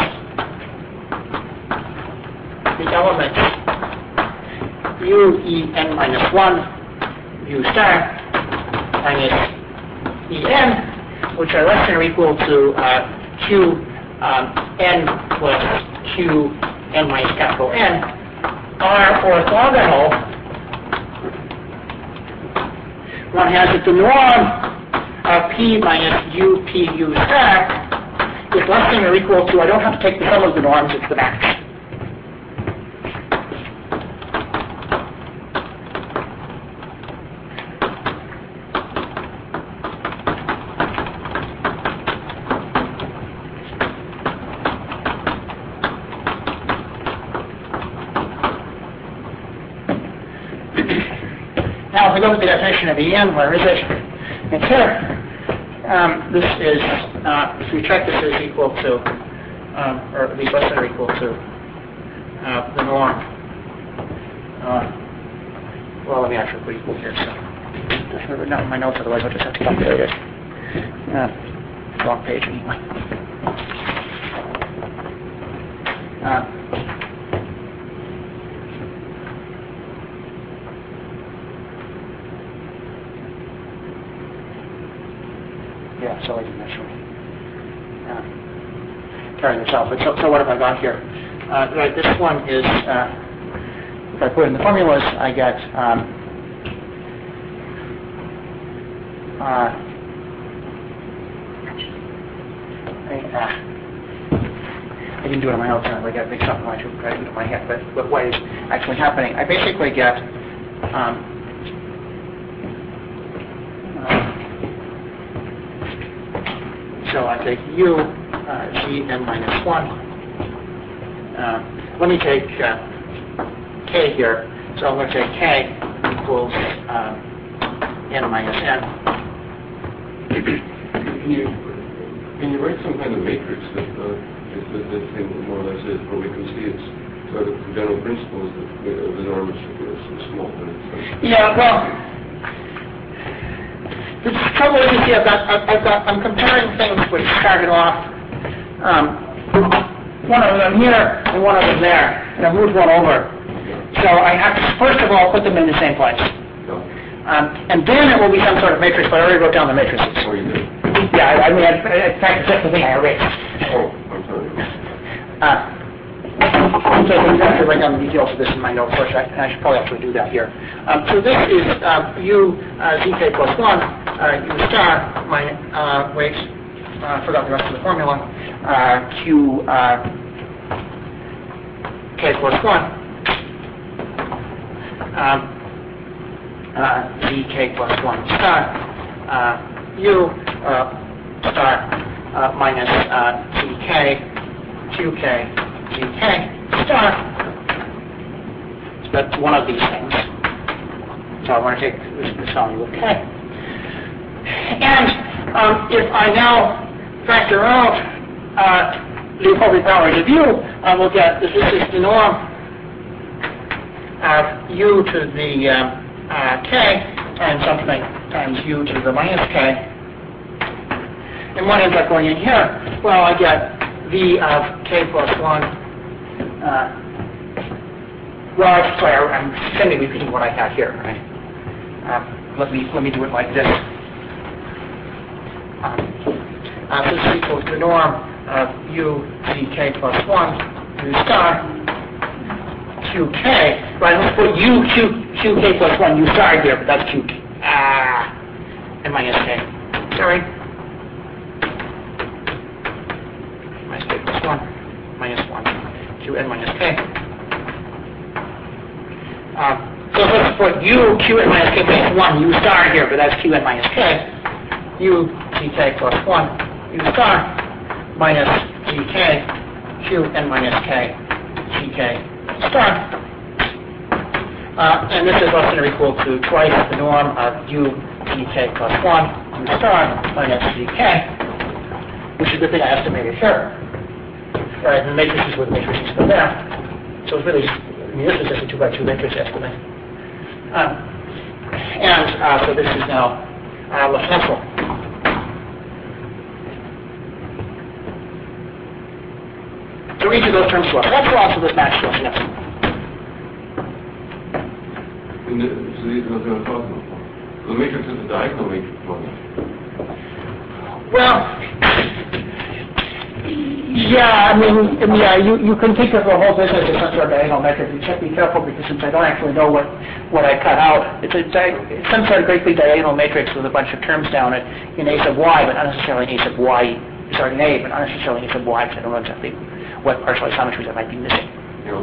the elements u e n minus one, u star minus e n, which are less than or equal to uh, q um, n plus q n minus capital N, are orthogonal, one has that the norm of p minus u p u star is less than or equal to, I don't have to take the sum of the norms, it's the max. Now, if we look at the definition of E N, where is it? It's here. Um, this is, uh, if we check this is equal to, um, or at least less than or equal to uh, the norm. Uh, well, let me actually put equal here. So I have it down in my notes, otherwise I'll just have to calculate it. Uh, wrong page anyway. Uh, Yeah, so I didn't actually uh, carry this out. But so, so what have I got here? Uh, right, this one is, uh, if I put in the formulas, I get, um, uh, I, uh, I didn't do it on my notes, I got mixed up in my, I did it in my head, but, but what is actually happening? I basically get, um, So I take u, uh, g, n minus one. Uh, let me take uh, k here. So I'm going to take k equals um, n minus n. Can you can you write some kind of matrix that uh, that this thing more or less is, where we can see its sort of general principles that uh, the norm is so small that it's. Uh, yeah, well. The trouble is, you see, I've got, I've got, I'm comparing things which started off, um, one of them here and one of them there, and I've moved one over. So I have to, first of all, put them in the same place. Um, and then it will be some sort of matrix, but I already wrote down the matrices. Oh, you did? Yeah, I, I mean, I, in fact, it's just the thing I erased. Oh, I'm sorry. Uh, So I have to write down the details of this in my notes first. I, I should probably actually do that here. Um, so this is uh, u uh, zk plus one, uh, u star minus, uh, wait, uh, forgot the rest of the formula, uh, q uh, k plus one, um, uh, zk plus one star, uh, u uh, star uh, minus uh, zk, qk, gk star. So that's one of these things. So I want to take this, this value of k. And um, if I now factor out uh, the appropriate powers of u, I will get this is the norm of u to the um, uh, k and something times u to the minus k. And what ends up going in here? Well, I get v of k plus one. Uh, well, sorry, I'm semi-repeating what I had here. Right? Uh, let me let me do it like this. Um, uh, this is equal to the norm of u zk plus one u star qk. Right, let's put u q qk plus one u star here, but that's q ah and minus k. Sorry. Minus k plus one minus one. Qn minus k. Um, so let's put u, qn minus k minus one, u star here, but that's qn minus k. U gk plus one, u star minus gk, qn minus k, gk star. Uh, and this is less than or equal to twice the norm of u gk plus one, u star minus gk, which is the thing I estimated here. Right, and the matrices were the matrices go there. So it's really, I mean, this is just a two by two matrix estimate. Um, and uh, so this is now uh, Lefenzel. So each of those terms left. That's also this match Lefenzel. And the, so these are the problem. The matrix is a diagonal matrix model. Well, yeah, I mean, yeah, you, you can think of the whole business as some sort of diagonal metric. You should be careful because since I don't actually know what, what I cut out, it's, a di- it's some sort of great big diagonal matrix with a bunch of terms down it in A sub y, but not necessarily in A sub y, sorry, in A, but not necessarily in A sub y, because I don't know exactly what partial isometries I might be missing. Yeah.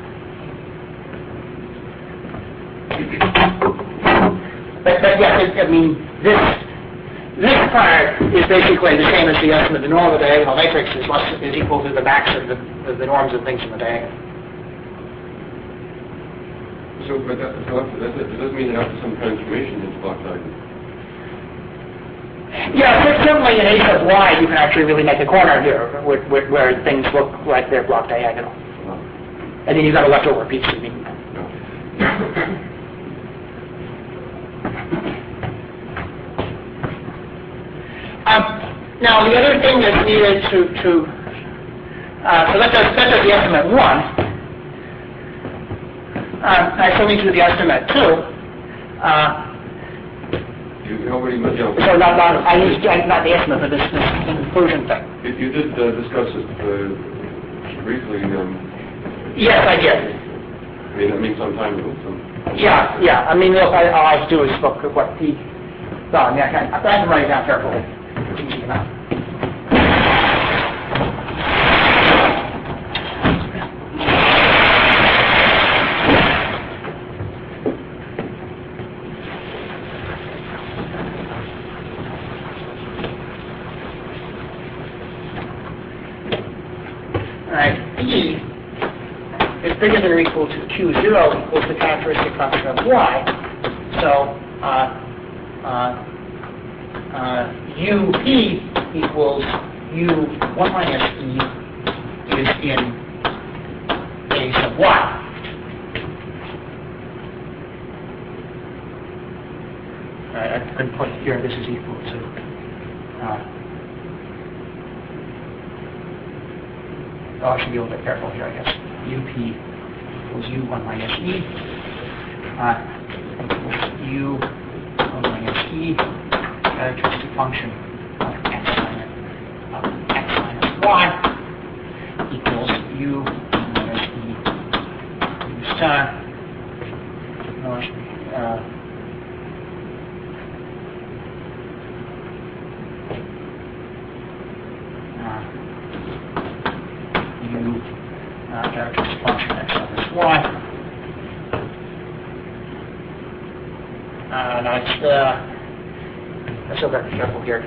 But, but yeah, it, I mean, this this part is basically the same as the estimate. The norm of the diagonal matrix is less is equal to the max of the, of the norms of things in the diagonal. So, but that, so that, that does mean that after some transformation into block diagonal. Yeah, so certainly in A sub y, you can actually really make a corner here where, where, where things look like they're block diagonal. Oh. And then you've got a leftover piece. I mean. No. Um, now, the other thing that's needed to, to uh, so that does, that does the estimate one. Um, I still need to do the estimate two. Uh, you already, yeah. so not, not, I need to, not the estimate, but this, this inclusion thing. You, you did uh, discuss it uh, briefly. Um, yes, I did. I mean, I mean, some time ago. Some. Yeah, yeah. I mean, look, I, all I have to do is look at what he done. Yeah, I can, I can write it down carefully. It's easy enough. All right, E is bigger than or equal to Q zero equals the characteristic function of Y. So, uh, uh, Uh, U P equals U one minus E is in A sub Y. Alright, I can put here this is equal to uh, oh, I should be a little bit careful here, I guess. U P equals U one minus E uh, equals U one minus E characteristic function of x minus, of x minus y equals u minus e uh, no, uh, uh, u uh, characteristic function x of this y. Uh, now it's the, I still got to be careful here.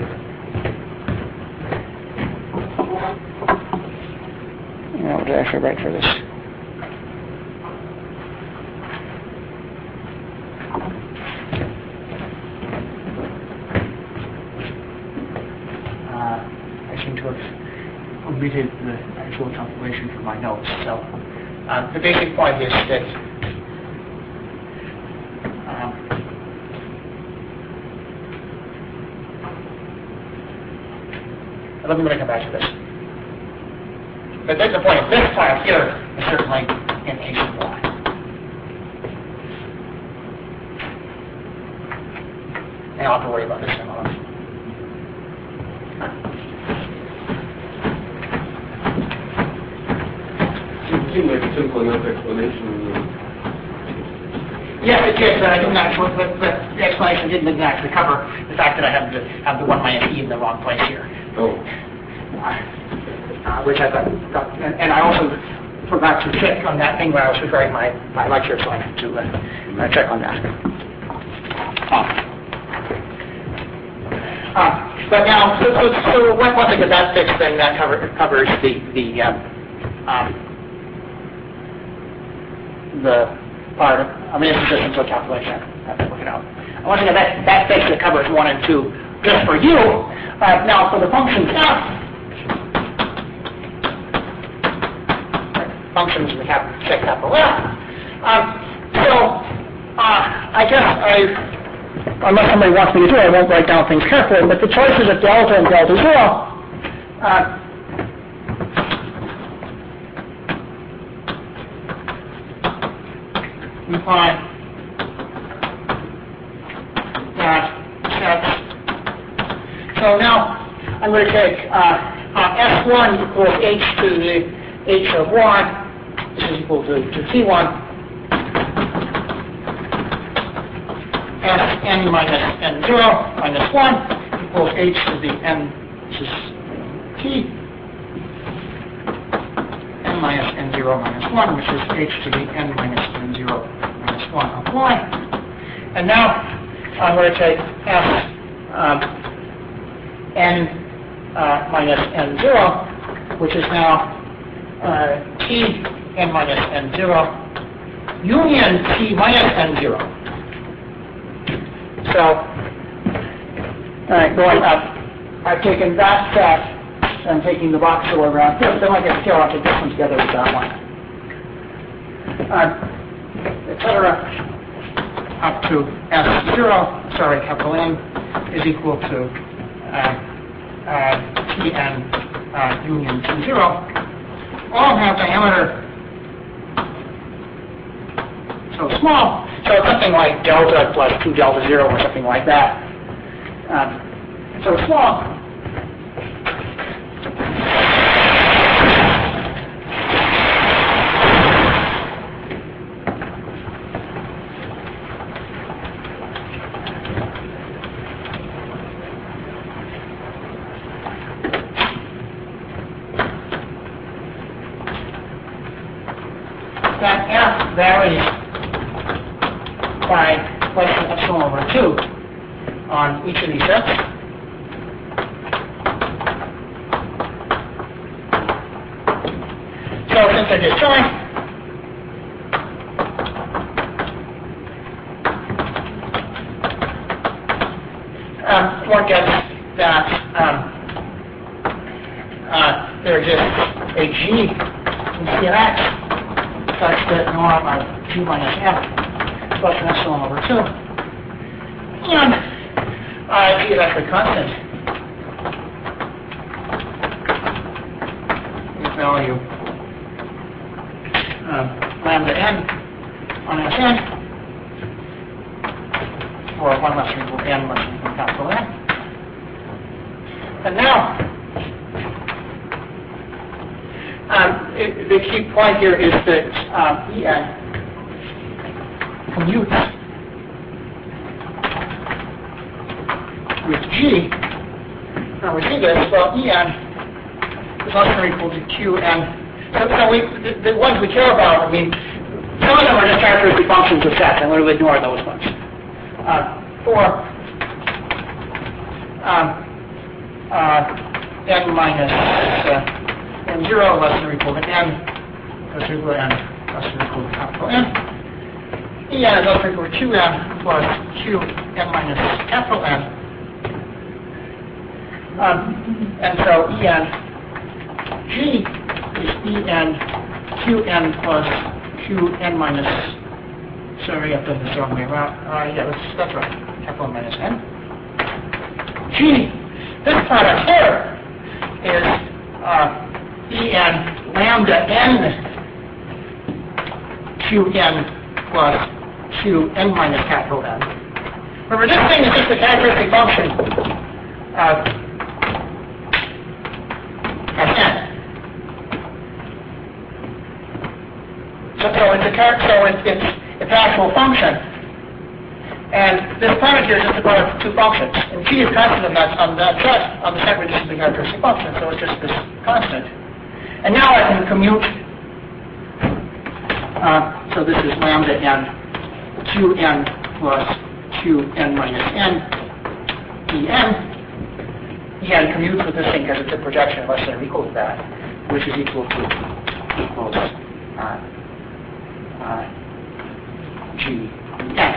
You know, what did I actually write for this? Uh, I seem to have omitted the actual calculation from my notes. So uh, the basic point is that um, let me come back to this. But the point is, this part here is certainly in H of Y. And I'll have to worry about this in a moment. It seemed like a simple enough explanation. Yes, it did, but I didn't actually, but, but the explanation didn't actually cover the fact that I have to have the one minus e in the wrong place here. Oh. Uh, which I got, got and, and I also forgot to check on that thing when I was preparing my, my lecture, so I have to uh, uh, check on that. Uh, uh, but now, so, so, so once I get that fixed, then that cover, covers the the um, um, the part of, I mean, it's just into a calculation. I have to work it out. Once I get that, that basically covers one and two just for you. Uh, now, for the functions f, functions we have check capital F. Um, so uh, I guess I, unless somebody wants me to do it, I won't write down things carefully. But the choices of delta and delta zero uh, imply that sets. So now I'm going to take uh, uh, S one equals h to the h of y. This is equal to, to T one, S n minus n zero minus one equals h to the n, this is T, n minus n zero minus one, which is h to the n minus n zero minus one of y. And now I'm going to take S um, n uh, minus n zero, which is now uh, T n minus n zero union T minus n zero. So, all right, going up, I've taken that set and taking the box all around here. Then I get here, I'll take this one together with that one, uh, et cetera, up to S zero. Sorry, capital N is equal to uh, uh, Tn uh, union T zero. All have diameter so small, so it's something like delta plus two delta zero or something like that. Um, so small. That F varies by less than epsilon over two on each of these sets. So since I just joined, um, one gets that um, uh, there exists a G in C of X such that norm of G minus F plus an epsilon over two. And uh, G is actually constant. Its value uh, lambda n on S n, or one less than equal to n less than equal to capital N. And now, um, it, the key point here is that um, En commutes with G. Now we see this, well, En is less than or equal to Qn. So, so we, the, the ones we care about, I mean, some of them are just characteristic functions of sets. I'm going to ignore those ones. Uh, for um, uh, n minus uh, n zero less than or equal to n, less than or equal to n, less than or equal to capital N. En is less than or equal to Qn plus Qn minus capital N. Um, and so En G is En Qn plus Qn minus, sorry, I've done this the wrong way around. Uh, yeah, that's, that's right, capital N minus N. G, this product here is uh, En lambda N Qn plus Qn minus capital N. Remember, this thing is just a characteristic function of N. So, so it's a char- so it's, it's it's an actual function, and this product here is just a product of two functions. And G is constant on that on that set on the set reduces the characteristic function, so it's just this constant. And now I can commute. Uh, so this is lambda N Qn plus Qn minus N En. En commutes with this thing because it's a projection less than or equal to that, which is equal to equals uh, uh, G N.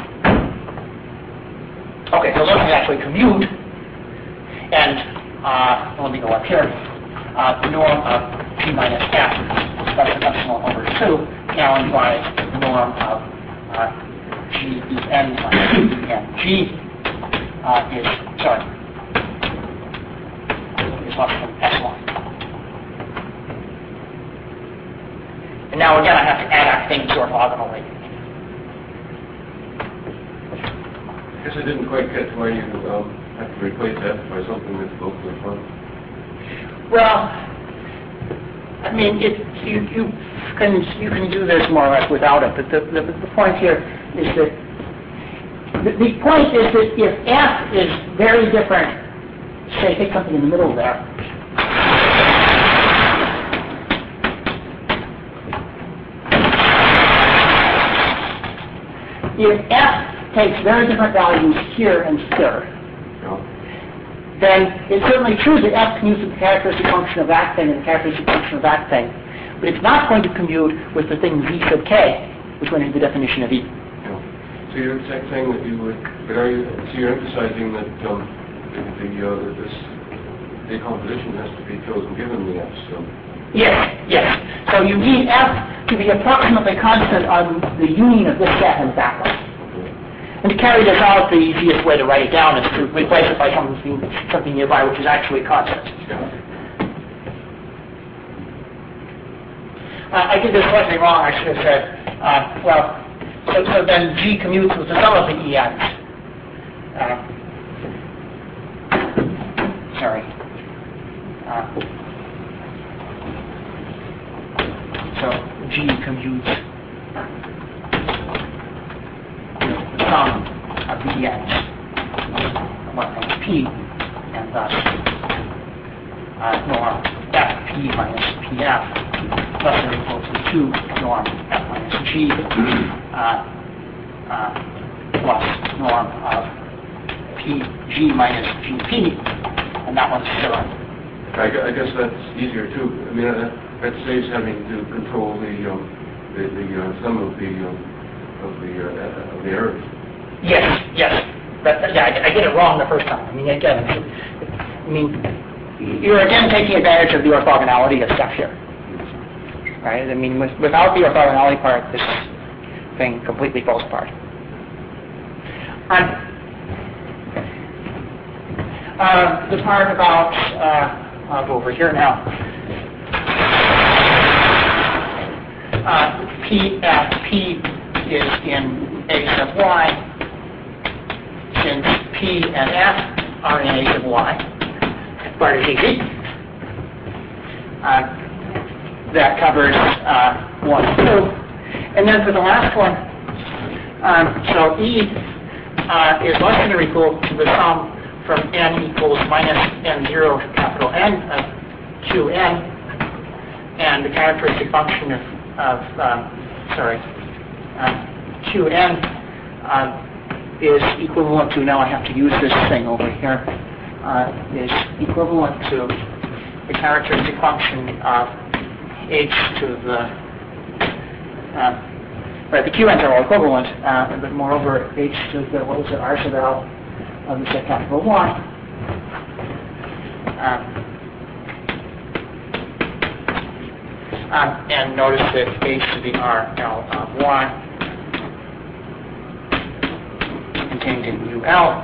Okay, so those actually commute, and uh, let me go up here. Uh, the norm of G minus F is less than epsilon over two, now implies the norm of uh, G En minus En. G uh, is sorry. is less than epsilon. And now again I have to add things orthogonally. I guess I didn't quite catch why you um, have to replace F by something that's locally fun. Well, I mean, it, you, you can you can do this more or less without it, but the, the, the point here is that the, the point is that if F is very different, say, take something in the middle there. If F takes very different values here and here, No. then it's certainly true that F commutes with the characteristic function of that thing and the characteristic function of that thing. But it's not going to commute with the thing Z sub K, which went into the definition of E. No. So you're saying that you would, but are you, so you're emphasizing that um, the, the, uh, this decomposition has to be chosen given the F, so. Yes, yes. So you need F to be approximately constant on the union of this set and that one. And to carry this out, the easiest way to write it down is to replace it by something, something nearby which is actually constant. Yeah. Uh, I did this slightly wrong. I should have said, uh, well, so, so then G commutes with the sum of the E N's. Uh, sorry. Uh, so G commutes with the sum of the E N's. One times P, and thus uh, norm F P minus P F. Less than or equal to two norm F minus G uh, uh, plus norm of P G minus G P, and that one's zero. I, gu- I guess that's easier too. I mean, uh, that saves having to control the um, the, the uh, sum of the um, of the uh, of the errors. Yes, yes. But, yeah, I, I did it wrong the first time. I mean, again, I mean, you're again taking advantage of the orthogonality of stuff here. Right? I mean, with, without the orthogonality part, this thing completely falls apart. Um, uh, the part about, uh, I'll go over here now. Uh, P, uh, P is in A sub Y, since P and F are in A sub Y. Part is easy. Uh, That covers uh, one, two. And then for the last one, Um, so E uh, is less than or equal to the sum from n equals minus n zero to capital N of Qn, and the characteristic function of, of um, sorry, um, Qn uh, is equivalent to, now I have to use this thing over here, uh, is equivalent to the characteristic function of h to the, uh, right, the Qn's are all equivalent, uh, but moreover, h to the, what was it, r to the L of the set capital Y. Um, um, and notice that h to the r L of Y contained in U L.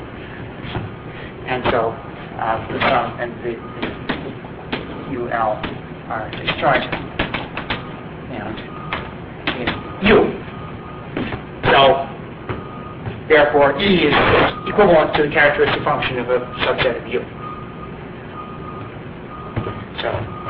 And so uh, the sum and the, the U L are disjoint. And in U. So therefore, E is equivalent to the characteristic function of a subset of U. So,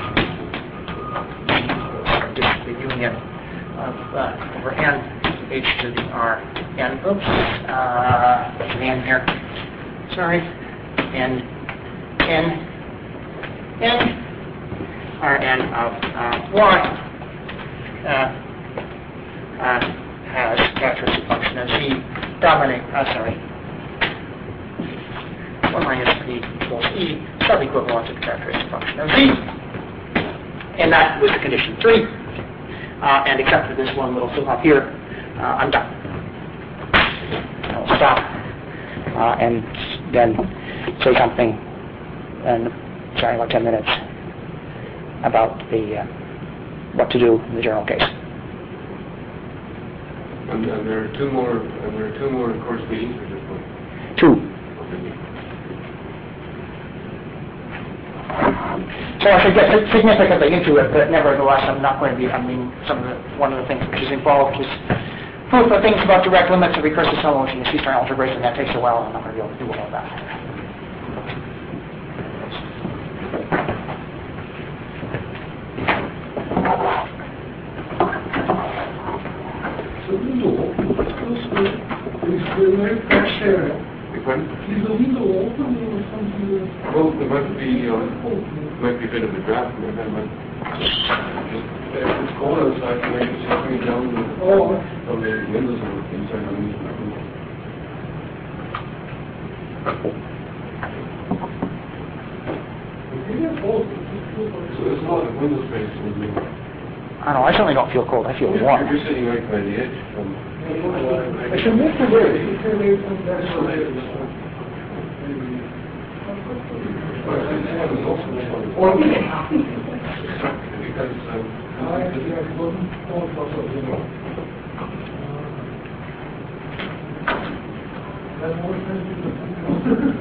just the union of uh, over n, h to the r n, oops, uh, there's an n here, sorry, n, n, n, rn of uh, y uh, uh, has characteristic function of z dominate, uh, sorry, one minus p equals e, sub-equivalent to the characteristic function of z. And that was the condition three. Uh, and except for this one little flip up here, uh, I'm done. I'll stop uh, and then say something in, sorry, about ten minutes about the uh, what to do in the general case. And, and there are two more. And there are two more course meetings at this point. Two. So I should get significantly into it, but nevertheless, I'm not going to be. I mean, some of the, one of the things which is involved is proof of things about direct limits of recursive homogeneous C-star algebras, and that takes a while, and I'm not going to be able to do all of that. So window, is the very fresh air. Is the window open or something? Well, there might be um, might be a bit of a draft. Maybe I might just if it's cold outside, maybe just bring it down the, Oh, on the windows and inside the windows. So there's a lot of window space in the. I don't know. I certainly don't feel cold. I feel warm. You're sitting right by the edge. From, I should move the way. If you're away from that or we may have to. because um, I have one more possible, you know. That's more expensive.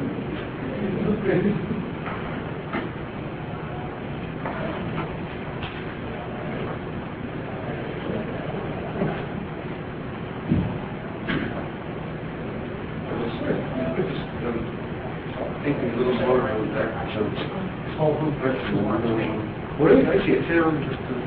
thinking a little more about that. So small group question. Really? I see. It's there on just the...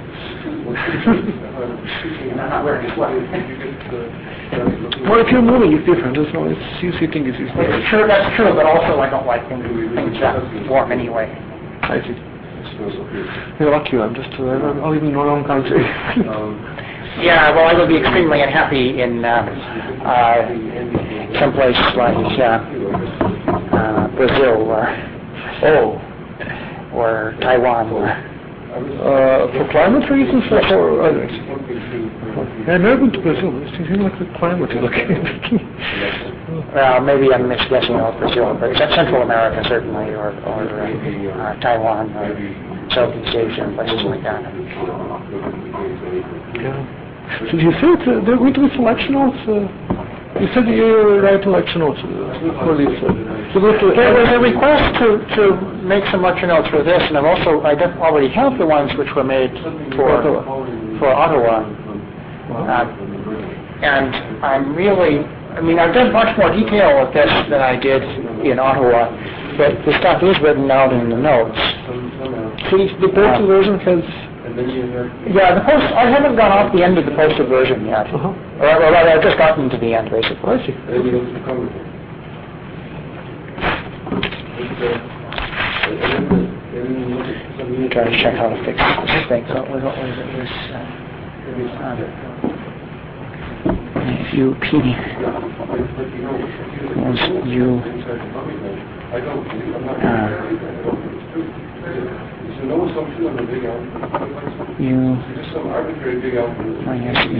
And I'm not wearing a sweater. Well, if you're moving, it's different. It's not, it's, you see things, it's Well, it's true, that's true, but also I don't like things, things that warm anyway. I see. You're lucky, I'm just, uh, I'll even in the wrong country. Yeah, well, I would be extremely unhappy in uh, uh, someplace like uh, uh, Brazil or oh, or Taiwan. Or, uh, for climate reasons or for other reasons? Yeah, I've never been to Brazil. It seems like the climate is okay. Well, maybe I'm misguessing about Brazil, but Central America certainly, or, or uh, uh, Taiwan, or Southeast Asia, places like that. Yeah. So you said uh, they're going to be selection notes? Uh, you said that you were writing lecture notes uh, for this. Uh, so to there was a request to, to make some lecture notes for this, and I've also, I def- already have the ones which were made for, for Ottawa. Uh, and I'm really, I mean, I've done much more detail of this than I did in Ottawa, but the stuff is written out in the notes. So the Portugal version has and then you have... Yeah, the post, I haven't gone off the end of the posted version yet. Uh-huh. Or, or rather, I've just gotten to the end, basically. I see. And then you go to the comment. It's, uh, and then, the, then you look at some unit... Try to check how to fix this thing. So what was it? It was, uh, um, if you P But, but you know, was you, inside the comment, I don't believe, I'm not uh, I don't think it's true. There's no assumption on the big alpha. you It's just some arbitrary big alpha. minus E.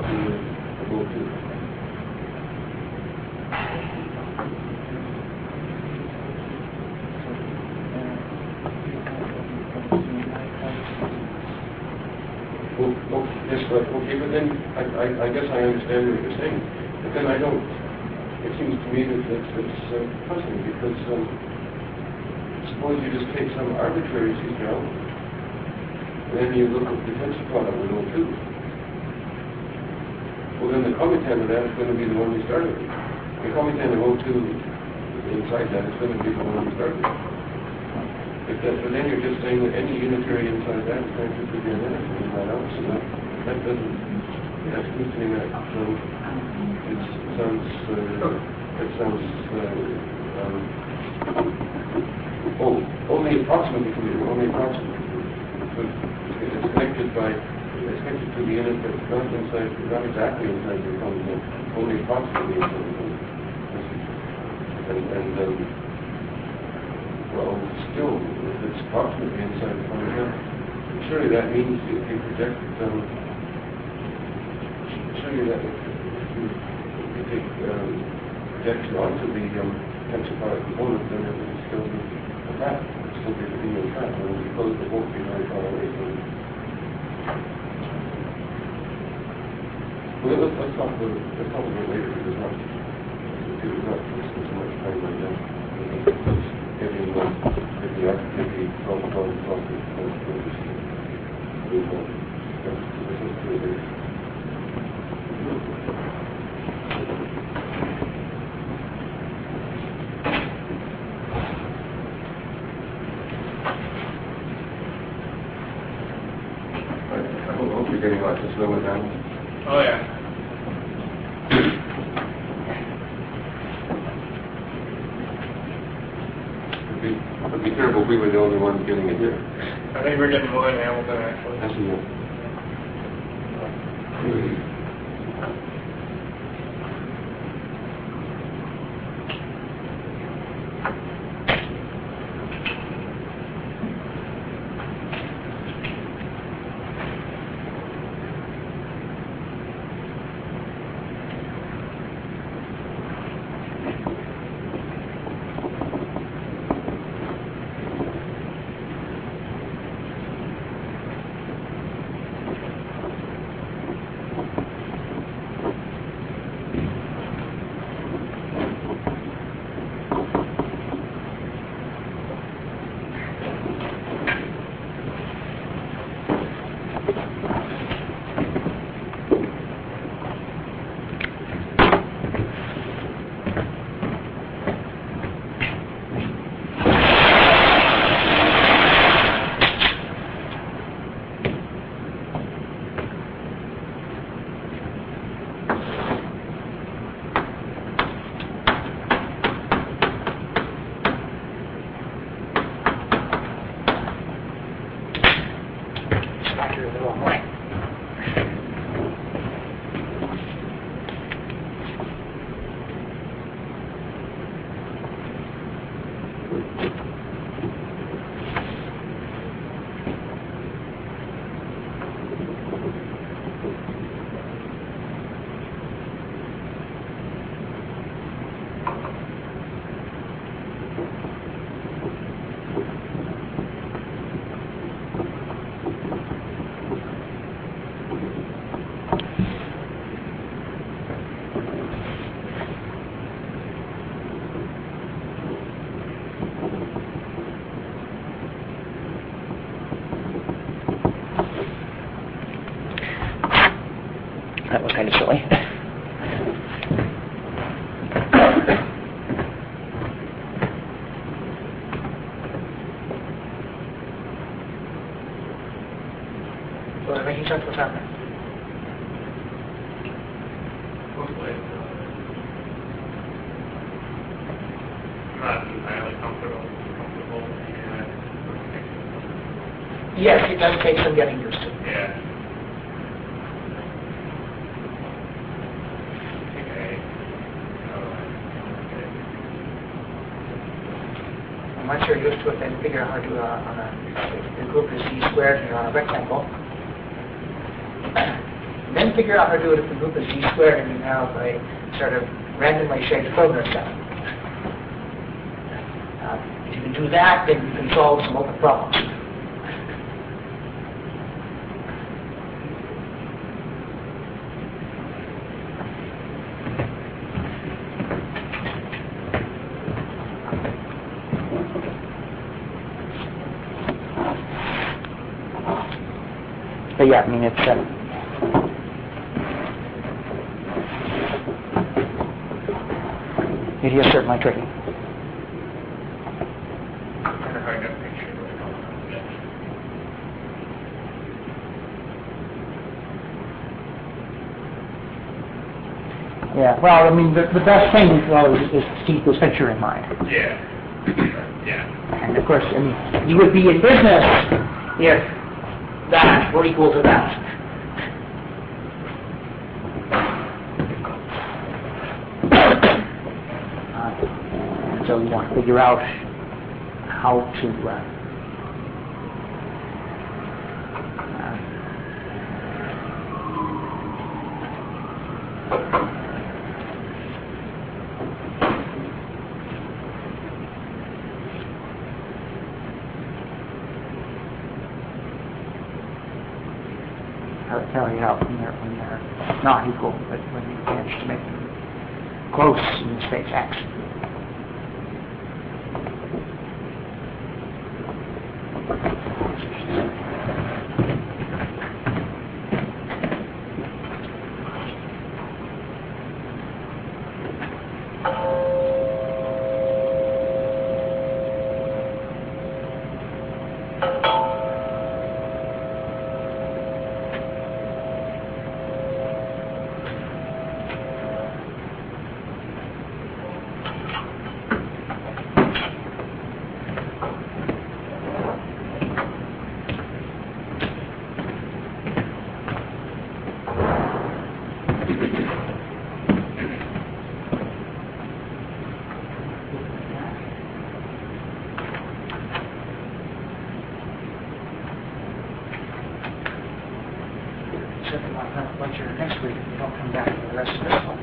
Well, well, yes, but, okay, but then I, I, I guess I understand what you're saying. But then I don't, it seems to me that it's, it's uh, puzzling because um, suppose you just take some arbitrary feature out, and then you look at the tensor product with O two. Well, then the commutator of that is going to be the one we started with. The commutator of O two inside that is going to be the one we started with. But, that, but then you're just saying that any unitary inside that is going to be identical inside out. So that, that doesn't, that seems to me that um, it sounds, uh, it sounds, uh, um, oh, only approximately familiar, only approximately familiar. It's connected by, it's connected to the unit that's not inside, not exactly inside your content, only approximately inside the content. And, and um, well, still, if it's approximately inside the content, surely that means if you project, um, surely that if you, if you take um, projection onto the um, tensor product component, then it will still be a path. It will still be a linear path, and it will be close, but won't be very far away from it. Well, let's, let's talk about it, let's talk about it later, because not, it's not wasting so much time right now. Getting, uh, getting the activity, twelve, twelve, twelve, twelve, twelve, we'll, uh, let's do it later. I hope you're getting lots of slow it down. Oh, yeah. It'd be, it'd be terrible if we were the only ones getting it here. I think we're getting more in Hamilton, actually. That's enough. not entirely comfortable, comfortable in that. Yes, it does take some getting used to. Yeah. Okay. Oh, And once you're used to it, then figure out how to do it on a, the group is z squared and you're on a rectangle. And then figure out how to do it if the group is z squared and you have a sort of randomly shaped Frobenius set. Uh, if you can do that, then you can solve some open problems. But yeah, I mean, it's... Uh, It is certainly tricky. Kind of hard to picture what's going on. Yeah, well, I mean, the, the best thing well, is, is to keep this picture in mind. Yeah. Yeah. And of course, I mean, you would be in business if that were equal to that. So you want to figure out how to uh, how to carry it out when they're, when they're not equal, but when you manage to make them close in the space X. Lecture next week if you don't come back for the rest of this one.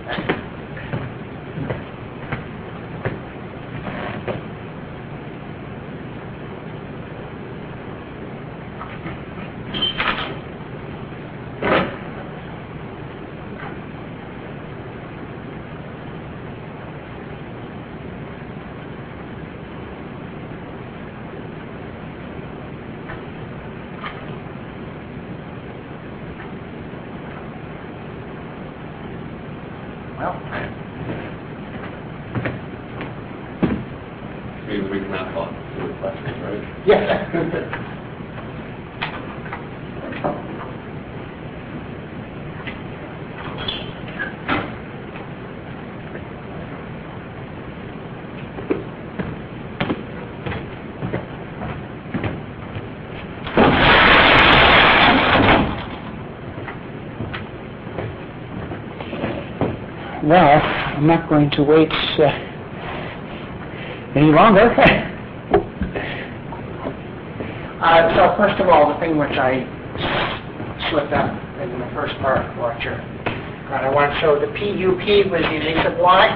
Well, means we can have fun with questions, right? yeah. Well, I'm not going to wait uh, any longer. uh, so first of all, the thing which I slipped up in the first part of the lecture, and I want to show the P U P was in A sub y,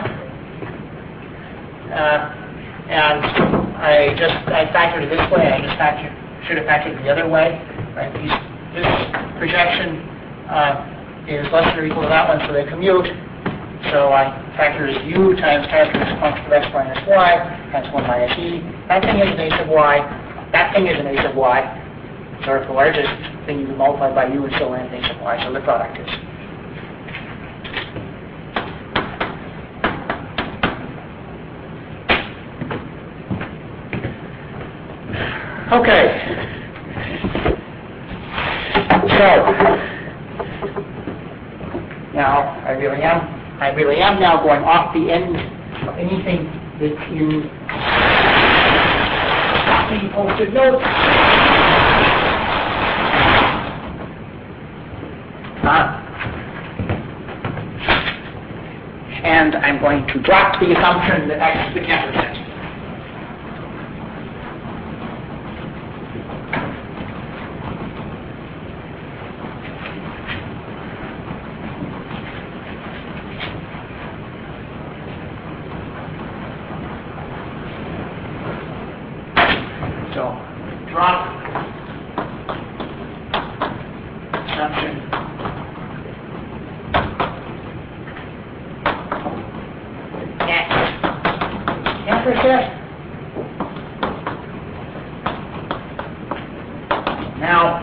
uh, and I just I factored it this way. I just factored, should have factored it the other way. Right? These, this projection uh, is less than or equal to that one, so they commute. So I factor as u times characteristic function of x minus y times one minus e. That thing is an a sub y. That thing is an a sub y. So if the largest thing you can multiply by u is still an a sub y. So the product is. Okay. So now I really am. I really am now going off the end of anything that's in the posted notes. Uh, and I'm going to drop the assumption that X is the Cantor set. So, drop assumption X Cantor set. Now,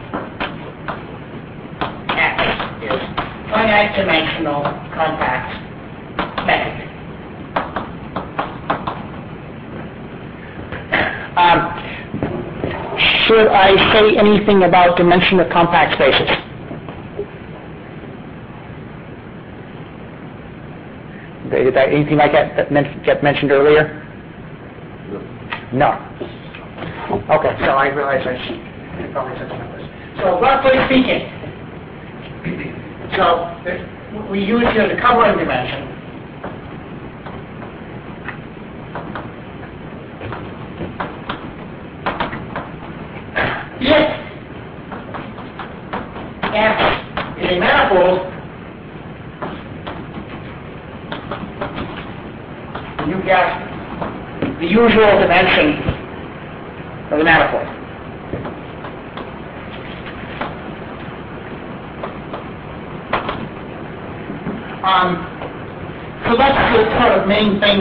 X is finite dimensional compact metric. Um, should I say anything about dimension of compact spaces? Okay, did that, anything like that, that men- get mentioned earlier? No. Okay, so I realize I should probably said something like this. So roughly speaking, so the, we use here the covering dimension. If X is a manifold, you get the usual dimension of the manifold. Um, so that's the sort of main things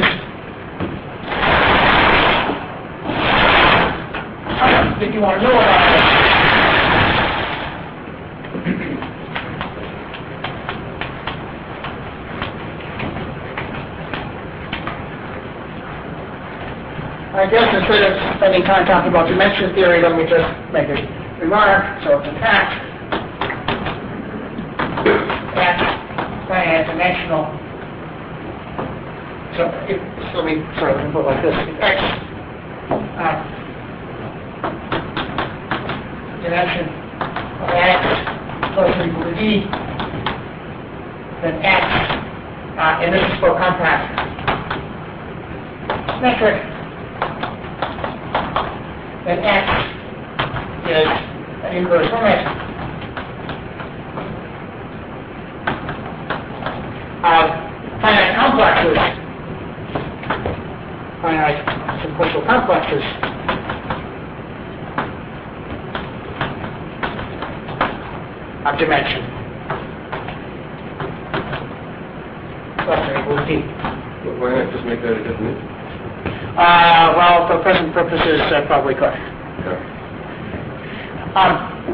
that you want to know about this. I guess instead of spending time talking about dimension theory, let me just make a remark. So in fact, X finite dimensional. So, if, so let me sorry, let me put it like this. If X uh, dimension of X plus or equal to D, then X, uh, and this is for compact metric, then X is an inverse limit of finite complexes, finite sequential complexes of dimension plus or equal to D. Why not just make that a definition? Uh, well, for present purposes, uh, probably could. Yeah. Um,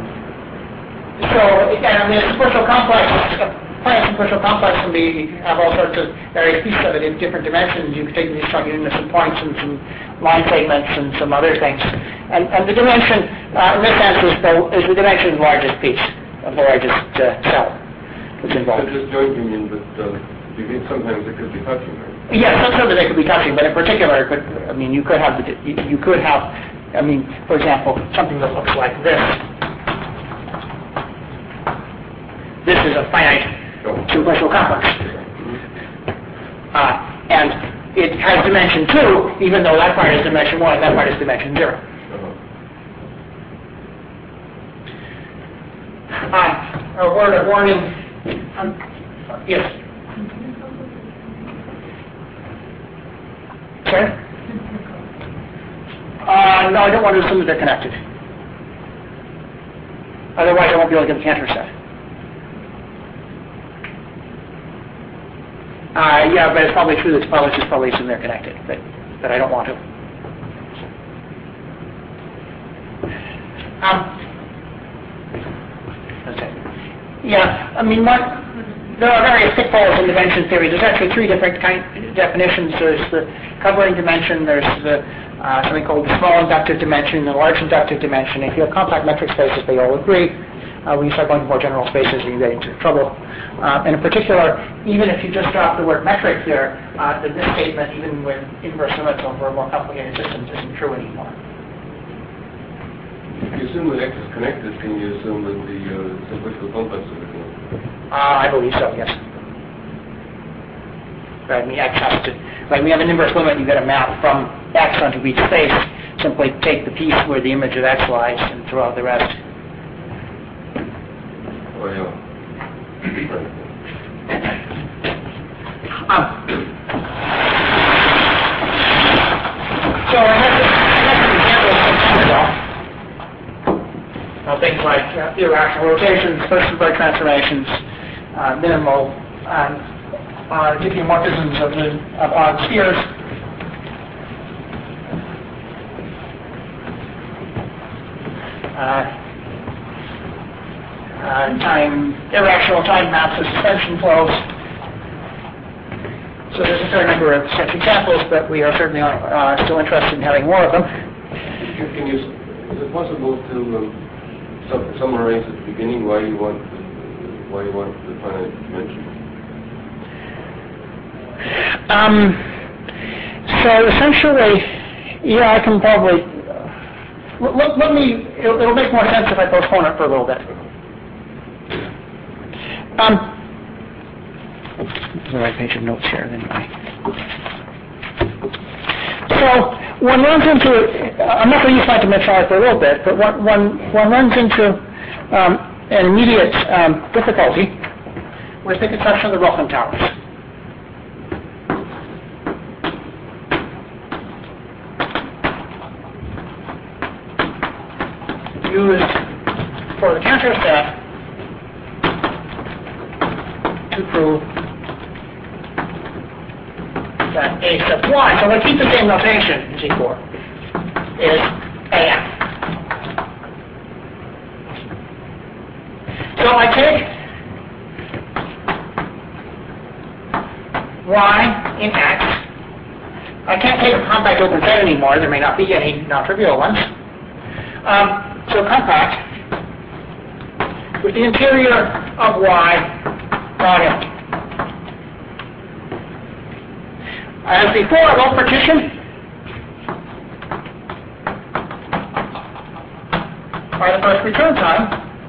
so, again, I mean, a sequential complex, a finite sequential complex can be, have all sorts of various pieces of it in different dimensions. You can take these some units and points and some line segments and some other things. And, and the dimension, uh, in this sense, is the, is the dimension's largest piece, of the largest uh, cell that's involved. It's just joint union, but um, you think sometimes it could be touching, right? Yes, some sort of they could be touching, but in particular, it could, I mean, you could have, the, you, you could have, I mean, for example, something that looks like this. This is a finite sequential complex. Uh, and it has dimension two, even though that part is dimension one, that part is dimension zero. Uh, a word of warning. Um, yes. Sorry? Uh, no, I don't want to assume that they're connected. Otherwise, I won't be able to get the Cantor set. Uh, yeah, but it's probably true that it's probably just probably assume they're connected, but, but I don't want to. Um, okay. Yeah, I mean, what, there are various pitfalls in dimension theory. There's actually three different kind definitions. There's the covering dimension, there's the uh, something called the small inductive dimension, the large inductive dimension. If you have compact metric spaces, they all agree. Uh, when you start going to more general spaces, you get into trouble. Uh, and in particular, even if you just drop the word metric here, uh, then this statement, even with inverse limits over more complicated systems, isn't true anymore. If you assume that X is connected, can you assume that the uh, simplicial complex is connected? Uh, I believe so, yes. Right, I mean, X has to, like we have an inverse limit, you get a map from X onto each space, simply take the piece where the image of X lies and throw out the rest. Oh, yeah. Right. Um, so I have, I have some examples some time ago of things like uh, irrational rotations, first-order transformations, uh, minimal um, uh, diffeomorphisms of, the, of odd spheres. Uh, uh, time, irrational time maps of suspension flows. So there's a fair number of such examples, but we are certainly uh, still interested in having more of them. Can, can you, is it possible to um, sum, summarize at the beginning why you want the, why you want the finite dimension? Um, so essentially, yeah, I can probably, uh, let, let me, it'll, it'll make more sense if I postpone it for a little bit. Um, the right page of notes here, then I. So one runs into, I'm not going to use finite dimensionality for a little bit, but one, one, one runs into um, an immediate um, difficulty with the conception of the Rochen towers. Used for the Cantor set to prove that A sub y, so we'll keep the same notation, G four, is A M. So I take y in X. I can't take a compact open set anymore. There may not be any non-trivial ones. Um, so compact with the interior of y not empty. As before, I won't partition by the first return time.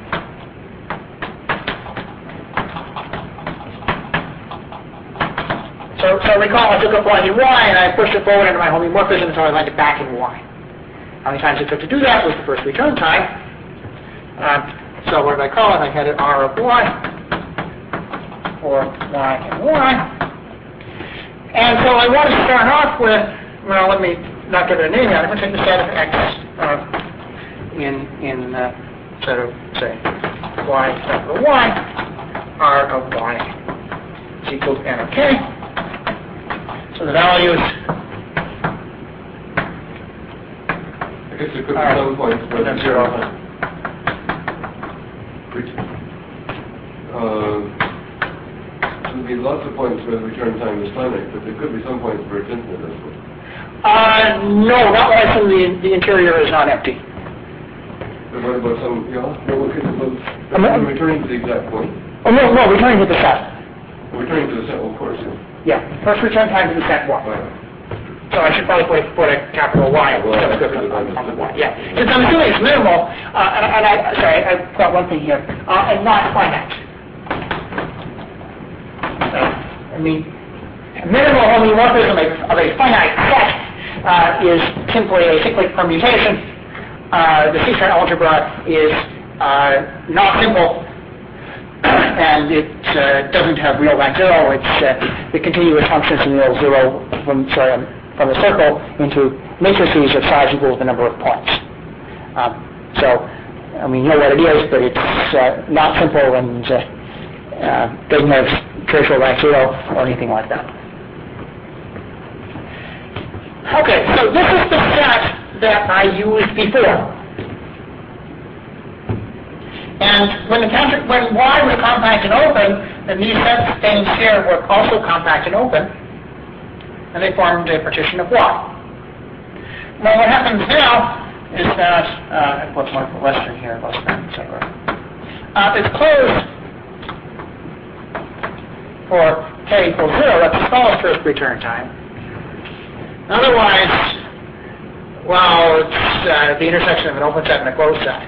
So, so recall I took a point in y and I pushed it forward into my homeomorphism until I landed back in y. How many times it took to do that was the first return time. Um, so what did I call it? I had it R of y for y and y. And so I want to start off with, well, let me not give it a name yet. I'm going to take the set of x uh, in, in uh, set of, say, y set of y, r of y is equal to n of k. So the values I guess there could be some points where then zero. Uh, there will be lots of points where the return time is finite, but there could be some points where it's infinite as well. Uh, no, not when I assume the, the interior is not empty. But what about some, yeah? No, okay, well, I'm, I'm returning to the exact point. Oh, no, no, returning to the set. Returning to the set, well, of course, yeah. Yeah, first return time to the set y. Right. So I should probably put, put a capital Y Well, subscript on, on, on the Y. Yeah, since I'm assuming it's minimal, uh, and, and I, sorry, I've got one thing here, uh, and not finite. Uh, I mean, minimal homeomorphism of a finite set uh, is simply a cyclic permutation. Uh, the C-set algebra is uh, not simple, and it uh, doesn't have real rank zero. It's uh, the continuous functions in real zero from sorry um, from the circle into matrices of size equal to the number of points. Um, so, I mean, you know what it is, but it's uh, not simple and uh, uh, doesn't have trivial rank zero or anything like that. Okay, so this is the set that I used before. And when the counter, when y was compact and open, then these set things here were also compact and open, and they formed a partition of y. Well, what happens now is that uh, I put more Western here, Western, et cetera. Uh, it's closed for k equals zero. That's the smallest first return time. Otherwise, Well, it's uh, the intersection of an open set and a closed set.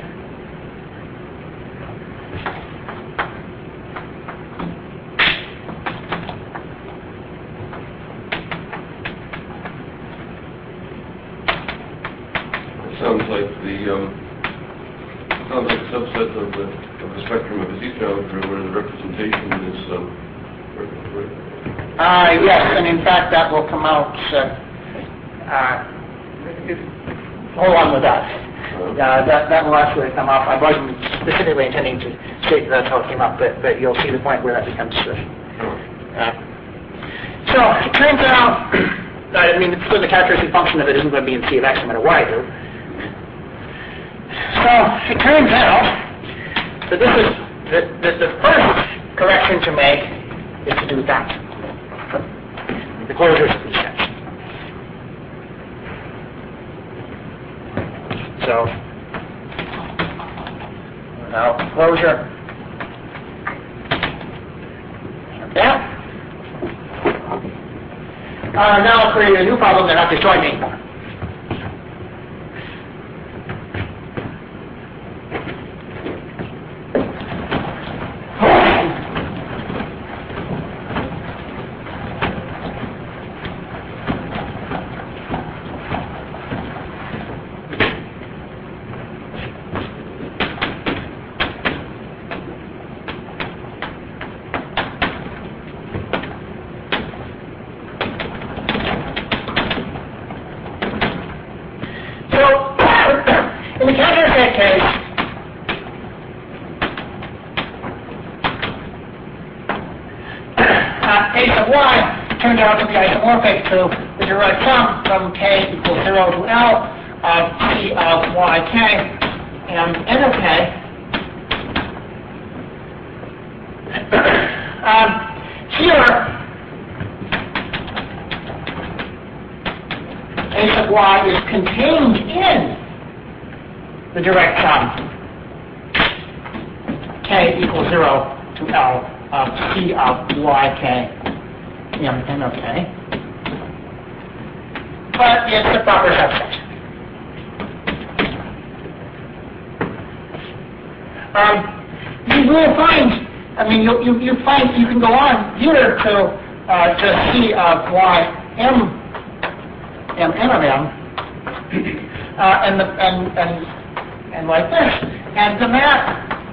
It sounds like the um, sounds like a subset of the of the spectrum of a Z algebra where the representation is. Um, where, where Uh, yes, and in fact that will come out. Uh, uh, hold on with that. Uh, that that will actually come up. I wasn't specifically intending to state that that's how it came up, but but you'll see the point where that becomes. Uh, uh, so it turns out. I mean, so the characteristic function of it isn't going to be in C of X no matter what I do. So it turns out that this is that, that the first correction to make is to do that. The closures of these sets. So now closure. Like that. Uh, now I'll create a new problem that I've destroyed me. In the counter-effect case, uh, A sub y turned out to be isomorphic to the direct sum from k equals zero to L of C of yk and n of k. Um, here, A sub y is contained in the direct sum k equals zero to L of C of yk m n of k. But it's a proper subset. Um, you will find, I mean, you, you, you find, you can go on here to, uh, to C of y m m n of m, uh, and, the, and, and and like this, and the map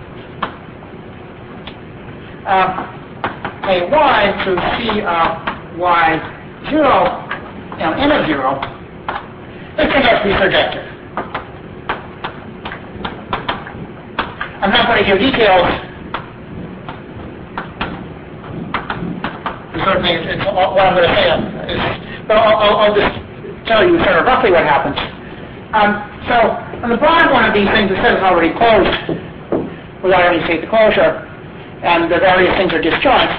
uh, a y to C of y zero and n of zero, this can have to be projected. I'm not going to give details. Certainly, it's, it's what I'm going to say is, but I'll, I'll, I'll just tell you sort of roughly what happens. Um, so, on the bottom one of these things, the set is already closed without any state to closure, and the various things are disjoint.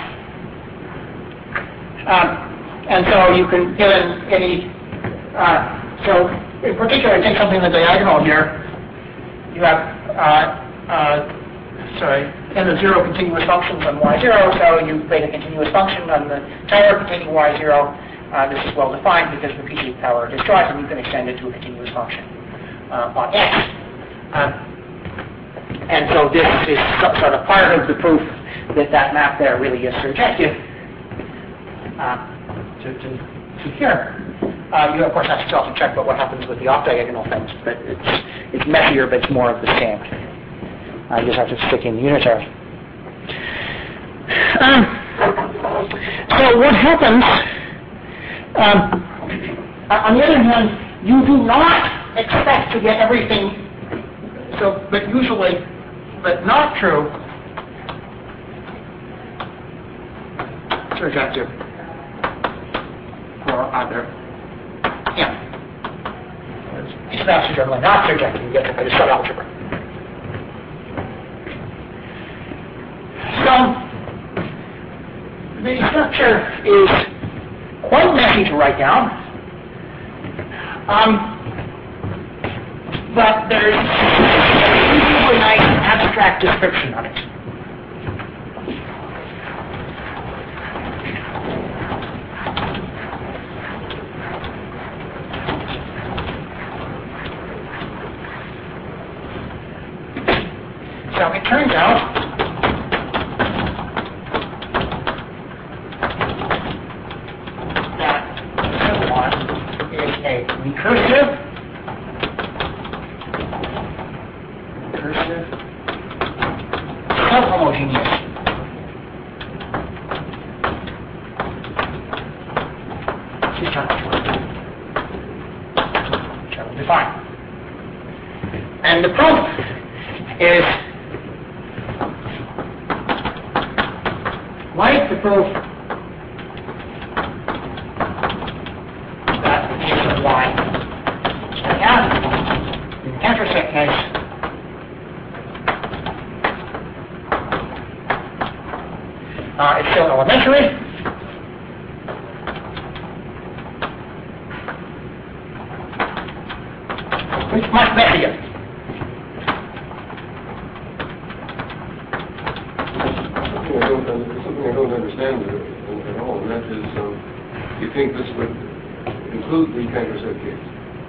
Um, and so you can give in any, uh, so in particular, take something in the diagonal here. You have, uh, uh, sorry, n of zero continuous functions on y zero, so you create a continuous function on the tower containing y zero. Uh, this is well defined because the P G power is disjoint, and you can extend it to a continuous function uh, on X. Um, and so this is sort of part of the proof that that map there really is surjective uh, to, to, to here. Uh, you of course have to also check about what happens with the off-diagonal things, but it's it's messier, but it's more of the same. I just have to stick in the unitary. Um, so what happens? Um, on the other hand, you do not expect to get everything, so, but usually, but not true, surjective for either m. These maps are generally not surjective, you get them by the subalgebra. So, the structure is quite messy to write down, um, but there's a reasonably nice abstract description of it. Now, it turns out that sub one is a recursive, recursive self-homogeneous system, which I will define. And the proof is like the proof that the case of y is going to have in the counter set case. Uh, it's still elementary. It's much messier. Something I don't, something I don't understand at all, and that is, um, you think this would include the counter set case?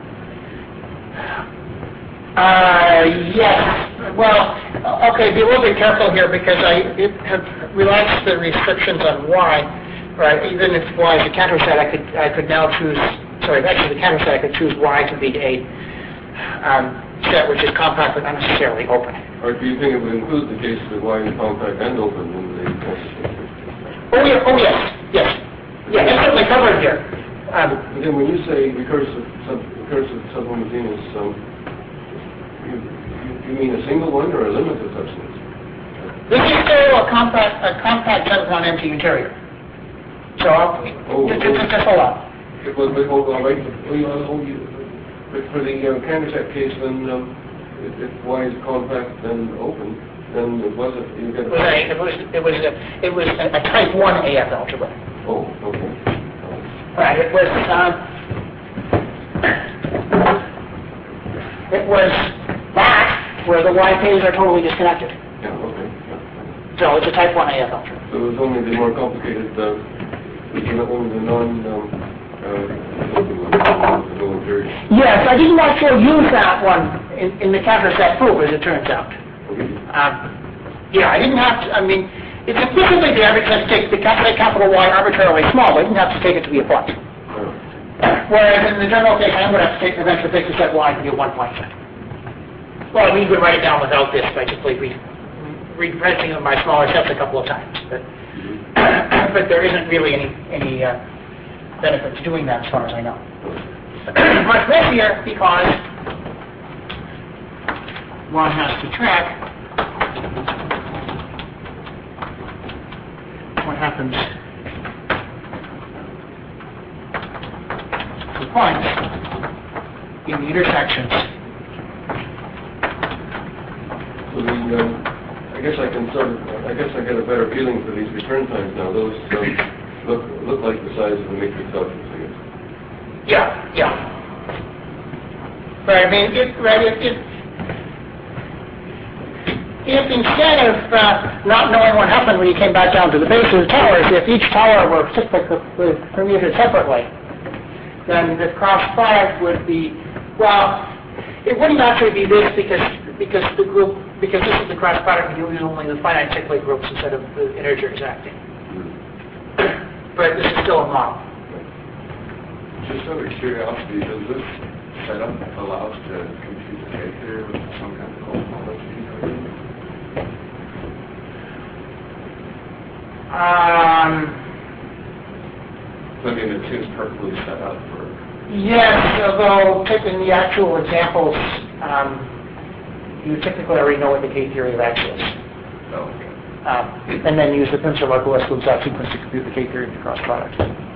Uh, yes. Well, okay, be a little bit careful here because I it have relaxed the restrictions on y, right? Even if y is a counter set, I could I could now choose. Sorry, actually the counter set I could choose y to be a um, set which is compact but not necessarily open. Or do you think it would include the case that y is compact and open in the counter set case? Oh yeah. Oh yes. Yes. Yeah, that's certainly covered here. Um, But then when you say recursive sub recursive subhomogeneous, um, you, you, you mean a single one or a limited substance? this is still a compact a compact set with one empty interior. So I'll, Oh, just, oh. just, just hold on. It was, but hold on, right? Oh, you, oh, you, but for the uh, counter set case, then um, if, if y is compact and open, then it wasn't. You get It was a, it was it was a, it was a, a type one A F algebra. Oh, okay. Right. It was um, it was that where the y k's are totally disconnected. Yeah, okay. Yeah. So it's a type one A F algebra. So it was only the more complicated, uh, you know, only the non, um, uh, open one, the no interior. Yes, I didn't actually use that one in, in the counter set proof, as it turns out. Okay. Um, yeah, I didn't have to. I mean, it's implicitly there because take the capital, capital Y arbitrarily small. I didn't have to take it to be a point. Uh, Whereas in the general case, I'm going to have to take eventually take the set Y to be a one point set. Well, I mean, you could write it down without this by simply re- repressing of my smaller sets a couple of times. But but there isn't really any any uh, benefit to doing that, as far as I know. Much messier because one has to track what happens to points in the intersections. So the, um, I guess I can sort of, I guess I get a better feeling for these return times now. Those um, look look like the size of the matrix objects, I guess. Yeah, yeah. But I mean, if, right, if, if, if instead of uh, not knowing what happened when you came back down to the base of the towers, if each tower were typically permuted separately, then the cross product would be, well, it wouldn't actually be this because because the group because this is the cross product and you use only the finite cyclic groups instead of the integers acting. But this is still a model. Just out of curiosity, does this setup allow us to compute the K theory with some kind of cosmology? Um, I mean, it seems perfectly set up for... yes, although taking the actual examples, um, you typically already know what the K theory of X is. Oh, okay. Um, and then use the pincer localist exact sequence to compute the K theory of the cross product.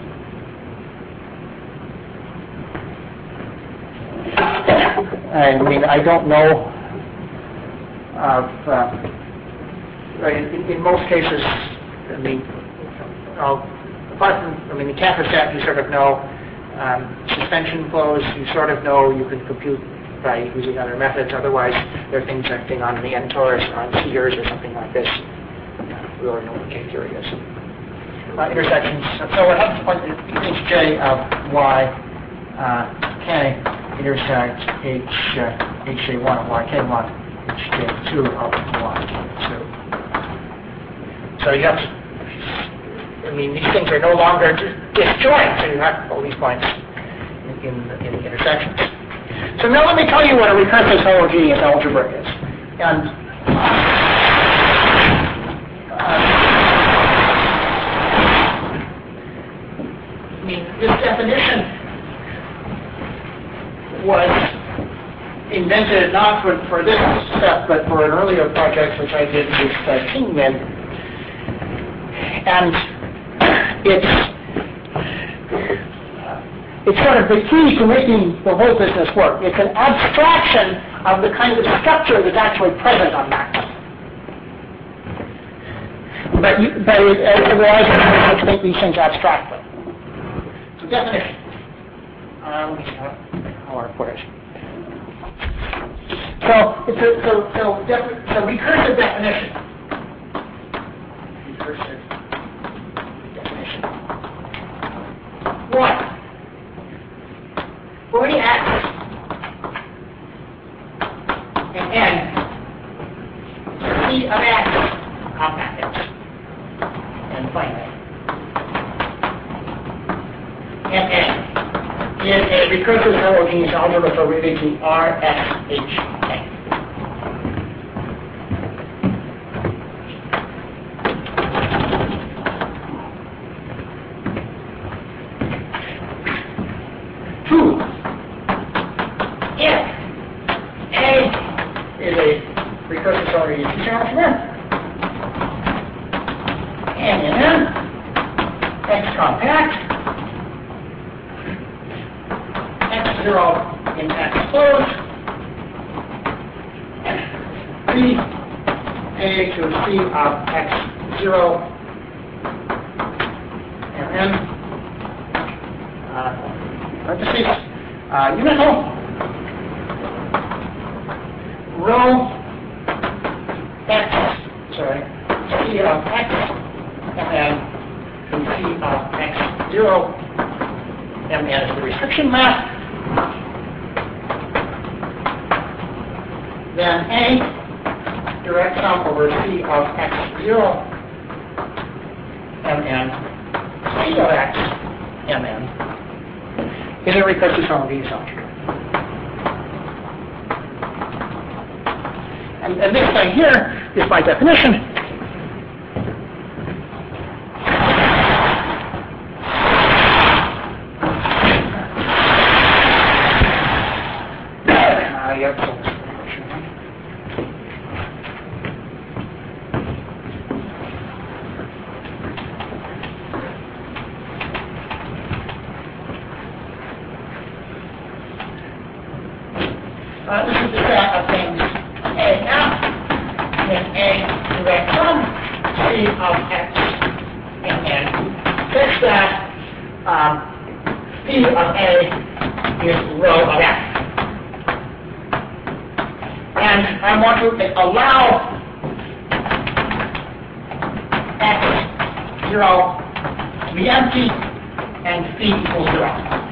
I mean, I don't know of, uh, in, in most cases, I mean, uh, apart from, I mean, the counter set, you sort of know, um, suspension flows, you sort of know you can compute by using other methods. Otherwise, there are things acting on the N torus or on spheres or something like this. We already know what K theory is. Uh, intersections. So what happens when H J of Y uh, K intersect H uh, H J one of Y K one. H J two of one, two. So you have to, I mean, these things are no longer disjoint, so you have all these points in, in, in the intersections. So now let me tell you what a recursive homogeneous algebra is. And uh, I mean, this definition was invented not for, for this step, but for an earlier project which I did with uh, Kingman. And it's it's sort of the key to making the whole business work. It's an abstraction of the kind of structure that's actually present on MATLAB. But, you, but it, it relies on how to make these things abstractly. So definition. Uh, let me see how, how I put it. So it's a so so, defi- so recursive definition. Recursive definition. One. For any x and n, C of x, compact x, and finite. And n is a recursive homogeneous algebra for related to R, S, H, N. Two, if A is a recursive homogeneous feature algebra, and in N, X compact, X zero in X closed, B A to C of X zero, and then uh, parentheses, uh, unital, rho X, sorry, C of X, and then to C of X zero, M N is the restriction map. Then A, direct sum over C of X zero, M N, C of X, M N, is a recursive homogeneous algebra. And, and this thing here is by definition uh, yep, so Uh, this is the set of things A F, then A direct sum, C of X, and N, such that um, P of A is rho of X. And I want to allow X zero to be empty and phi equals zero.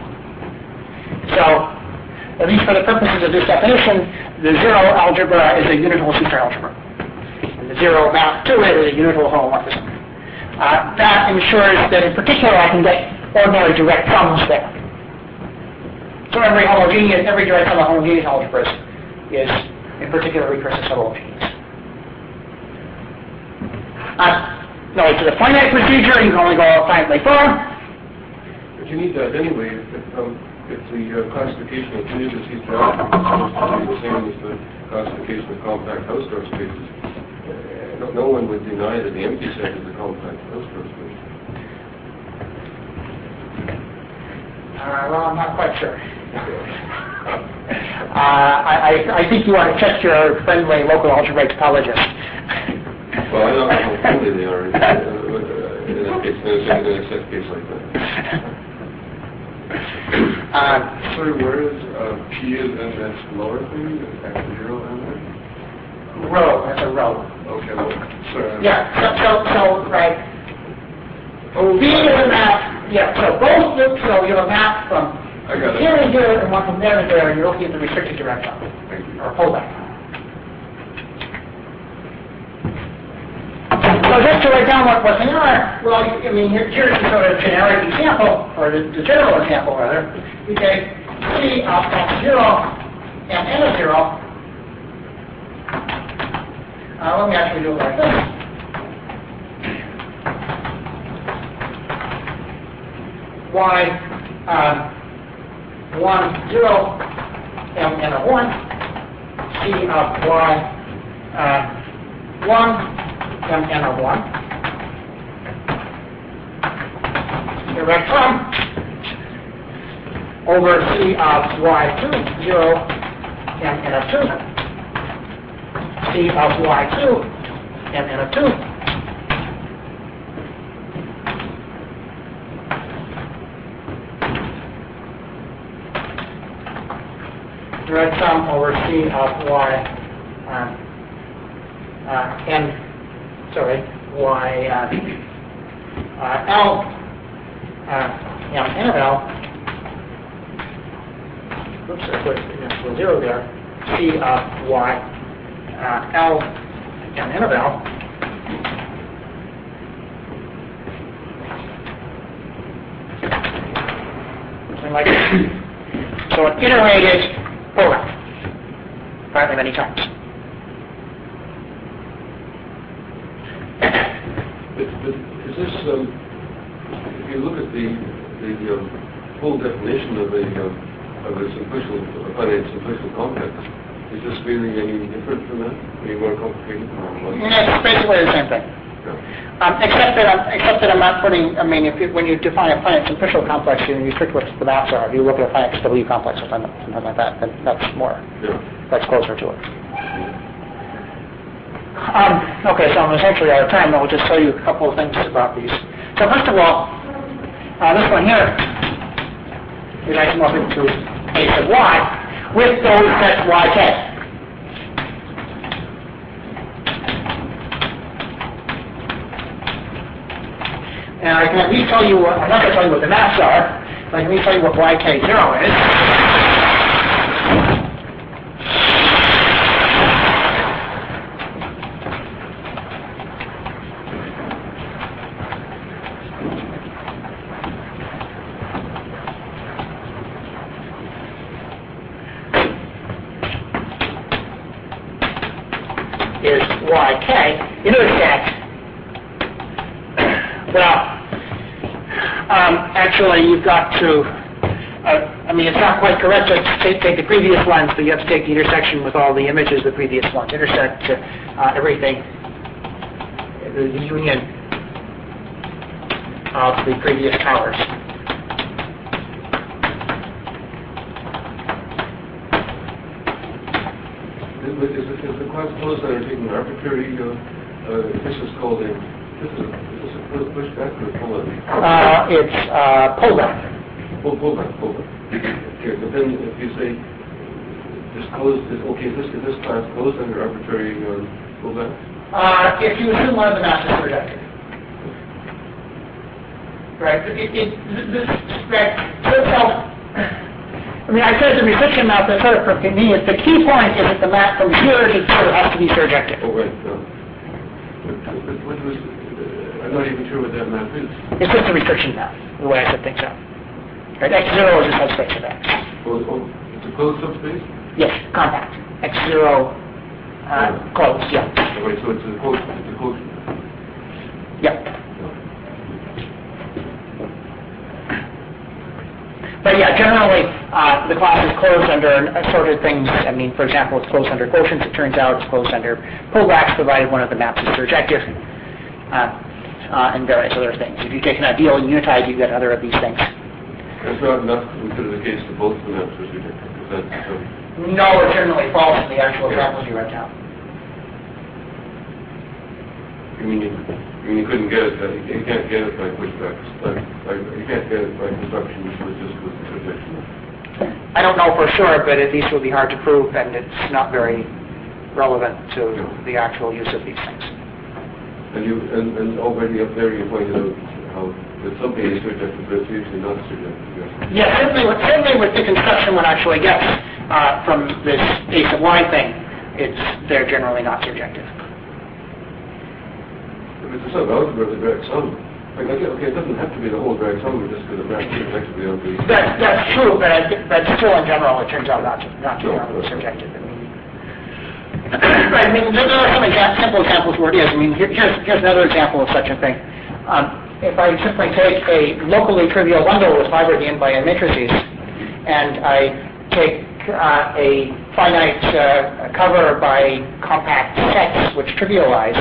So, at least for the purposes of this definition, the zero algebra is a unital feature algebra. And the zero map to it is a unital homomorphism. Uh, that ensures that in particular I can get ordinary direct sums there. So every homogeneous, every direct sum of homogeneous algebras is in particular recursive subhomogeneous. Uh, no, to the finite procedure, you can only go finitely far. But you need that anyway. If, um, If the uh, classification of unital feature algebra is supposed to be the same as the classification of compact Hausdorff spaces, uh, no, no one would deny that the empty set is a compact Hausdorff space. Uh, well, I'm not quite sure. uh, I, I, I think you want to check your friendly local algebraic topologist. Well, I don't know how friendly they are in, uh, in, a case, in, a, in a set case like that. Uh, Sorry, where is uh, P is in this lower thing? Is X zero in there? row, that's a row. Okay, well, sorry. Yeah, so, so, so right. V is a map, yeah, so both loops, so you have a map from I got it. here and here and one from there and there, and you're looking at the restricted direction, Thank you. or pullback. just to write down what, what they are, well, I mean, here, here's the sort of generic example, or the, the general example, rather. We take C of x zero and n of zero. Uh, let me actually do it like this. Y uh, one, zero, m n of one, C of y uh, one, m n of one. Direct sum over C of y two, zero, m n of two. C of y two, m n of two. Direct sum over C of y uh, uh, n. Sorry, y uh, uh, L, uh, m n of L, oops, I put a zero there, C of y, uh, L, m n of L, something like that. So an iterated program, apparently many times. But, but is this, um, if you look at the the um, full definition of a um, of a simplicial, a finite simplicial complex, is this really any different from that? Any more complicated? Yeah, it's basically the same thing. Yeah. Um, except that I'm, except that I'm not putting. I mean, if you, when you define a finite simplicial complex, you restrict what the maps are. If you look at a finite W complex or something, something like that, then that's more. Yeah. That's closer to it. Um, okay, so I'm essentially out of time. I'll just tell you a couple of things about these. So first of all, uh, this one here is isomorphic to A sub y with those sets yk. And I can at least tell you what, I'm not going to tell you what the maps are, but I can at least tell you what y k zero is. Is yk intersect, well, um, actually you've got to, uh, I mean, it's not quite correct to take, take the previous ones, but you have to take the intersection with all the images of the previous ones, intersect uh, everything, the union of the previous towers. Is, is, is the class closed that are taking arbitrary, uh, uh, this is called a, this is a, is this a pushback or a pull-out? Uh, it's uh, pullback. Pull, pullback, pullback. Okay, but then if you say, this closed, is, okay, is this, is this class closed under arbitrary uh, pullback? Uh, if you assume one of the maps is projected. Right, it, it, this, right, so, I mean, I said the restriction map is sort of for convenience. The key point is that the map from here to here has to be surjective. Oh, right, no. But, but what was, uh, I'm not even sure what that map is. It's just a restriction map, the way I set things up. Right, X zero is a subspace of X. Oh, oh, it's a closed subspace? Yes, compact. X zero, uh, closed, yeah. Oh, right, so it's a quotient, it's a quotient. Yeah. But yeah, generally, uh, the class is closed under assorted things. I mean, for example, it's closed under quotients. It turns out it's closed under pullbacks, provided one of the maps is surjective, uh, uh, and various other things. If you take an ideal and unitide, you get other of these things. That's not enough to consider the case that both the maps are surjective. Is that so? No, it's generally false in the actual examples you write down. You mean you, you mean you couldn't get it? Uh, you can't get it by pushbacks. By, by, you can't get it by constructions with just with surjection. I don't know for sure, but at least it would be hard to prove, and it's not very relevant to the actual use of these things. And you and, and already up there you pointed out how that something is surjective, but it's usually not surjective. Yes. Yeah, certainly with, certainly with the construction one actually gets uh, from this A sub y thing, it's they're generally not surjective. if it's a sub-algebra of the direct sum, like, okay, okay, it doesn't have to be the whole direct sum, just because the map is effectively of the... That, that's true, but, I, but still in general it turns out not to, not to no, be subjective. I mean, right, I mean, there are some exa- simple examples where it is. I mean, here, here's, here's another example of such a thing. Um, if I simply take a locally trivial bundle with fibred in by n matrices, and I take uh, a finite uh, cover by compact sets which trivialize,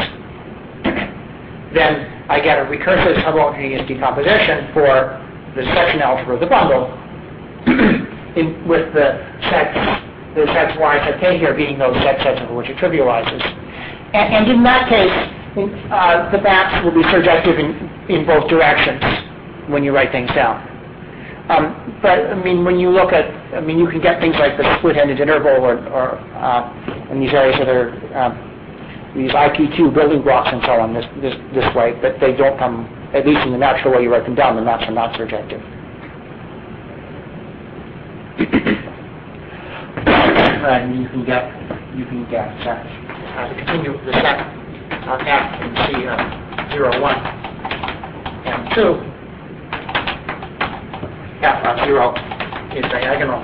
then I get a recursive subhomogeneous decomposition for the section algebra of the bundle, in, with the sets, the sets y sub k here being those set sets over which it trivializes. And, and in that case, uh, the maps will be surjective in, in both directions when you write things down. Um, but I mean, when you look at, I mean, you can get things like the split-ended interval, or, or uh, in these areas that are um, these I P Q building blocks and so on this, this this way, but they don't come, at least in the natural way you write them down, the maps are not surjective. Right, and you can get you can get uh, uh, the continue the set of F and C of zero one and two. F of zero is diagonal.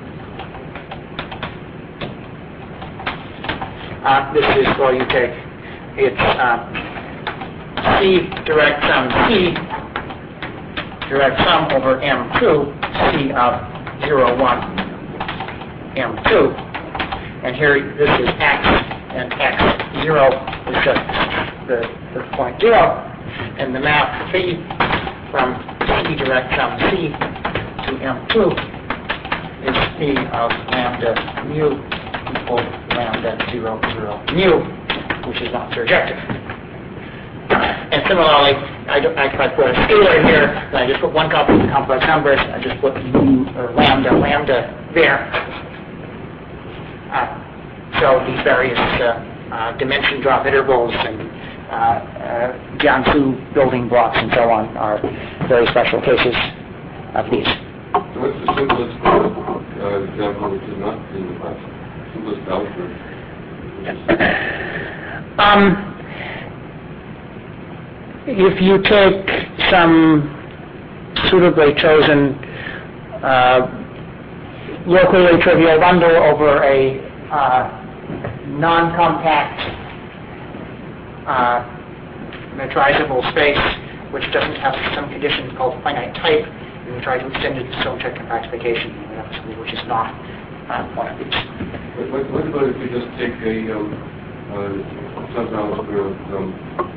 Uh, this is where you take it's uh, C direct sum C direct sum over M two C of zero one M two, and here this is X, and X zero is just the, the point zero, and the map phi from C direct sum C to M two is phi of lambda mu equal lambda zero zero mu, which is not surjective. And similarly, I, do, I, I put a scalar here, and I just put one copy of the complex numbers, I just put mu or lambda lambda there. Uh, so these various uh, uh, dimension drop intervals and uh, uh, Jiangsu building blocks and so on are very special cases of these. So what's the simplest uh, example which is not in the class? Simplest algebra? Um, if you take some suitably chosen uh, locally trivial bundle over a uh, non-compact uh, metrizable space which doesn't have some condition called finite type, and you try to extend it to some check compactification, which is not uh, one of these. What, what, what about if you just take a um, uh, sub-algebra of um,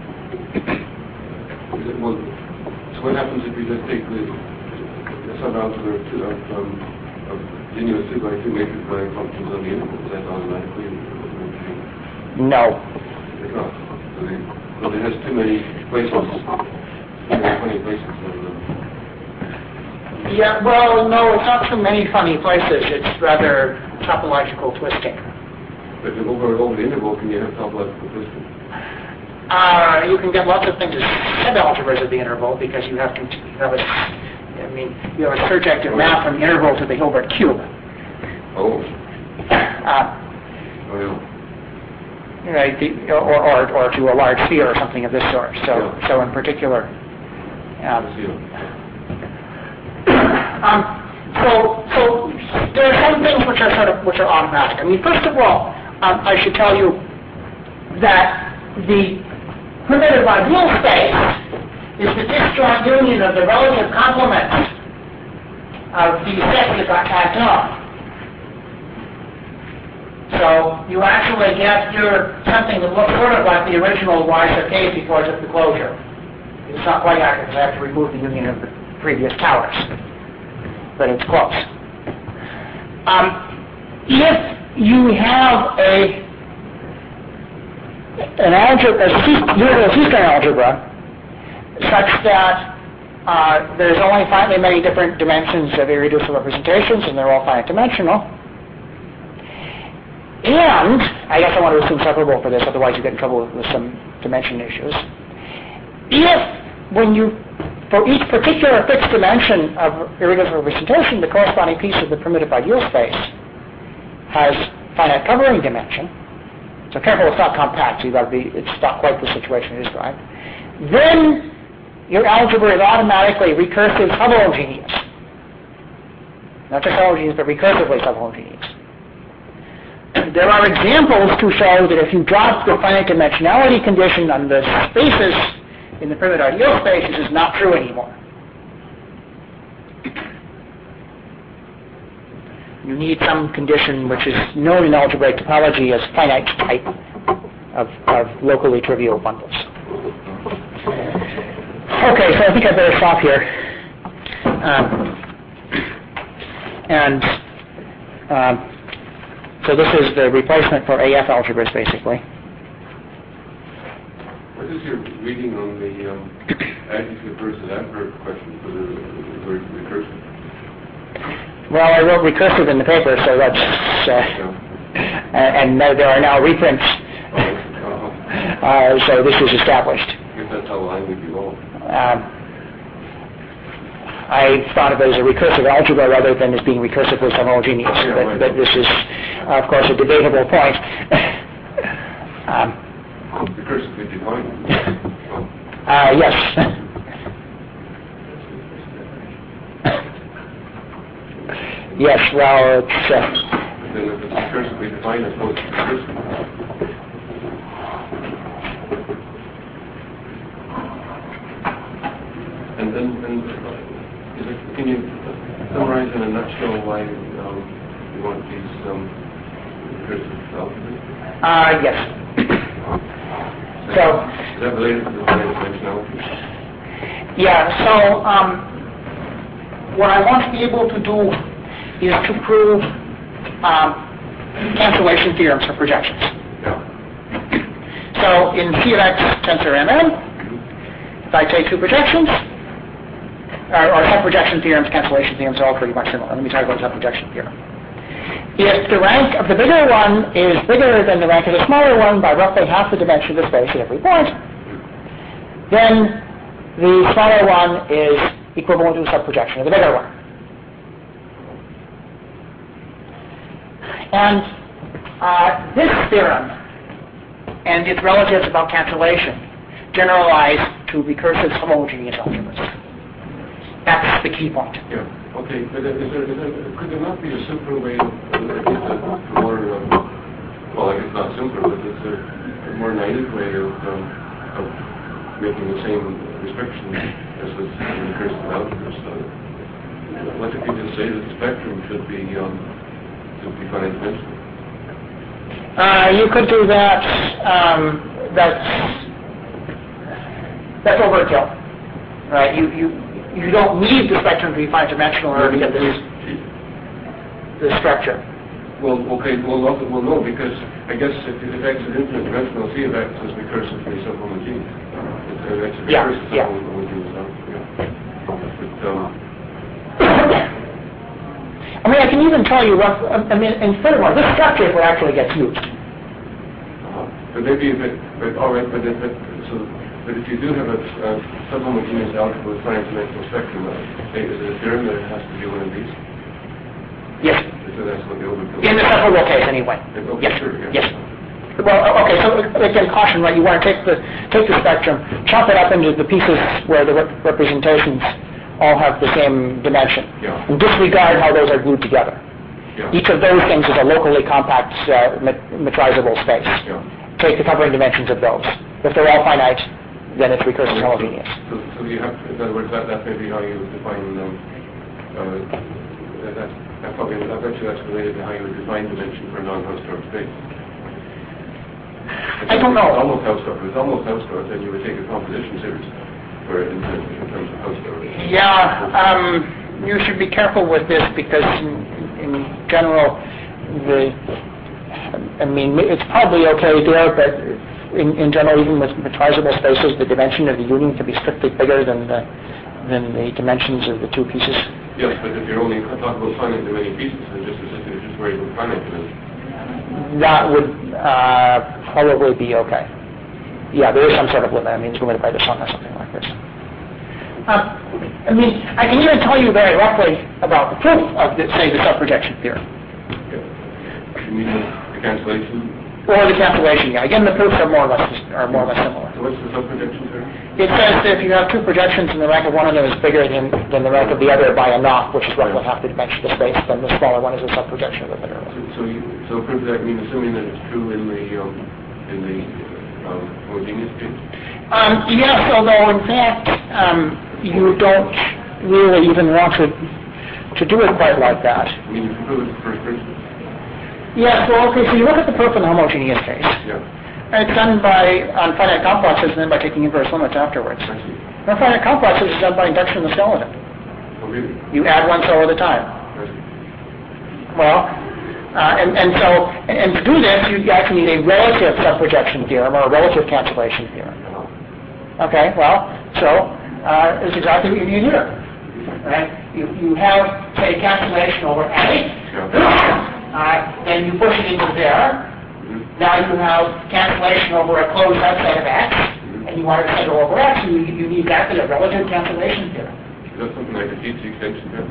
is it, well, so what happens if you just take the, the sub-algebra of, two, of, um, of linear two by two matrix by functions on the interval? Is that automatically? No. It's not. So, they, so it has too many places, too many funny places. On the, Yeah, well, no, it's not too many funny places. It's rather topological twisting. But over, over the interval, can you have topological twisting? Uh, you can get lots of things as subalgebras of the interval because you have, to, you have a, I mean, you have a surjective map from the interval to the Hilbert cube. Oh. Uh, Oh, yeah. Right, the, or, or or to a large sphere or something of this sort. So, Yeah. so in particular. Um, um, so, so there are some things which are sort of which are automatic. I mean, first of all, um, I should tell you that the primitive ideal space is the disjoint union of the relative complements of these sets that got tacked on. So you actually get here something that looks sort of like the original Y sub k before I took the closure. It's not quite accurate because I have to remove the union of the previous towers, but it's close. Um, if you have a an algebra, a C-span algebra, such that uh, there's only finitely many different dimensions of irreducible representations, and they're all finite dimensional. And I guess I want to assume separable for this, otherwise you get in trouble with some dimension issues. If, when you, for each particular fixed dimension of irreducible representation, the corresponding piece of the primitive ideal space has finite covering dimension. So careful, it's not compact. So you've got to be. It's not quite the situation it is, right? then your algebra is automatically recursive subhomogeneous. Not just homogeneous, but recursively subhomogeneous. There are examples to show that if you drop the finite dimensionality condition on the spaces in the primitive ideal space, this is not true anymore. You need some condition which is known in algebraic topology as finite type of, of locally trivial bundles. Okay, so I think I better stop here. Um, and um, so this is the replacement for A F algebras, basically. What is your reading on the um, adjective versus adverb question for the word recursive? Well, I wrote recursive in the paper, so that's, uh, Yeah. and, and there are now reprints, Uh-huh. uh, so this is established. I guess that's how language evolved. Um, I thought of it as a recursive algebra rather than as being recursively homogeneous, Yeah, but, right. but this is, uh, of course, a debatable point. um, Recursively defined. Oh. uh, yes. Yes, well, it's... Uh, But then if it's recursively defined, I suppose it's recursive. And then, and, uh, is it, can you summarize in a nutshell why um, you want these um, recursive algebras? uh, yes. So... Is that related to the finite dimensionality? Yeah, so um, what I want to be able to do is to prove um, cancellation theorems for projections. Yeah. So in C of X tensor M N, if I take two projections, or, or sub-projection theorems, cancellation theorems are all pretty much similar. Let me talk about sub-projection theorem. If the rank of the bigger one is bigger than the rank of the smaller one by roughly half the dimension of the space at every point, then the smaller one is equivalent to a sub-projection of the bigger one. And uh, this theorem and its relatives about cancellation generalize to recursive homogeneous algebras. That's the key point. Yeah. Okay. But is there, is there, could there not be a simpler way of, at least a more, um, well, I guess not simpler, but is there a more naive way of, um, of making the same restriction as with recursive algebras? So, what if you just say that the spectrum should be um, should be finite dimensional? Uh, you could do that. Um, that's that's overkill, right? You you you don't need the spectrum to be finite dimensional in order to get this the structure. Well, okay. Well, also, well, no, because I guess if, if X is infinite dimensional, C of X is recursively subhomogeneous. It's, uh, X is Yeah, recursive yeah. subhomogeneous. Yeah. But, um, I mean, I can even tell you rough. I mean, and furthermore, this structure is what actually gets used. uh, but maybe if it, but all right, but if it, so, but if you do have a, a subhomogeneous algebra with finite dimensional spectrum, uh, is it a theorem that it has to be one of these? Yes. So that's what the overkill. In the separable case, anyway. Okay, Yes. sure, yeah. Yes. Well, okay. So again, caution, right? You want to take the take the spectrum, chop it up into the pieces where the rep- representations all have the same dimension, Yeah. and disregard how those are glued together. Yeah. Each of those things is a locally compact uh, met- metrizable space. Yeah. Take the covering dimensions of those. If they're all finite, then it's recursive Okay, homogeneous. So, so, so you have, in other words, that, that may be how you define um, uh, that, that, that probably, I bet you that's related to how you would define dimension for a non-Hausdorff space. I don't know. It's almost Hausdorff. If it's almost Hausdorff, then you would take a composition series for it in, in terms of Hausdorff. Yeah, um, you should be careful with this because in, in general, the, I mean, it's probably okay there, but in, in general, even with metrizable spaces, the dimension of the union can be strictly bigger than the, than the dimensions of the two pieces. Yes, but if you're only talking about finite to many pieces, then just as if you're just worried about finite dimension. That would uh, probably be okay. Yeah, there is some sort of limit. I mean, it's limited by the sun or something like this. Um, I mean, I can even tell you very roughly about the proof of, the, say, the sub-projection theorem. Yeah. You mean the, the cancellation? Or the cancellation, yeah. Again, the proofs are more or less are more or less similar. So what's the sub-projection term? It says that if you have two projections and the rank of one of them is bigger than, than the rank of the other by a knock, which is roughly half the dimension of the space, then the smaller one is a sub-projection of the bigger one. So, so, you, so proof of that means assuming that it's true in the um, in the um, homogeneous case? Um, yes, although in fact um, you don't really even want to to do it quite like that. I mean, you can prove it the first principle. Yes, well, okay, so you look at the proof in the homogeneous case. Yeah. And it's done by, on finite complexes and then by taking inverse limits afterwards. I see. On finite complexes is done by induction of the skeleton. Oh, really? You add one cell at a time. I see. Well, uh, and, and so, and, and to do this, you actually need a relative subprojection theorem or a relative cancellation theorem. Uh-huh. Okay, well, so uh, it's exactly what you need here. Right? You, you have, say, cancellation over A. Yeah. Uh, then you push it into there. Mm-hmm. Now you have cancellation over a closed subset of X, Mm-hmm. and you want to settle over X, you, you need exactly a relative cancellation theorem. Is that something like a T C extension then?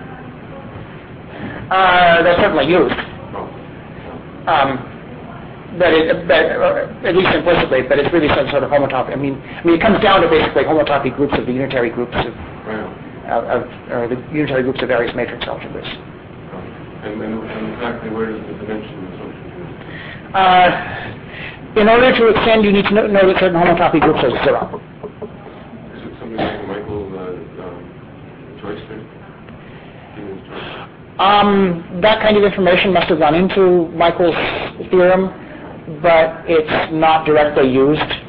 Uh, that's certainly used. Oh. Um, but, it, but uh, at least implicitly, but it's really some sort of homotopy. I mean, I mean, it comes down to basically homotopy groups of the unitary groups of, Right. of, of or the unitary groups of various matrix algebras. And then and exactly where does the dimension assumption go? Uh, in order to extend, you need to know, know that certain homotopy groups are zero. Is it something like a Michael uh, um, choice thing? Human's choice? Um, that kind of information must have gone into Michael's theorem, but it's not directly used.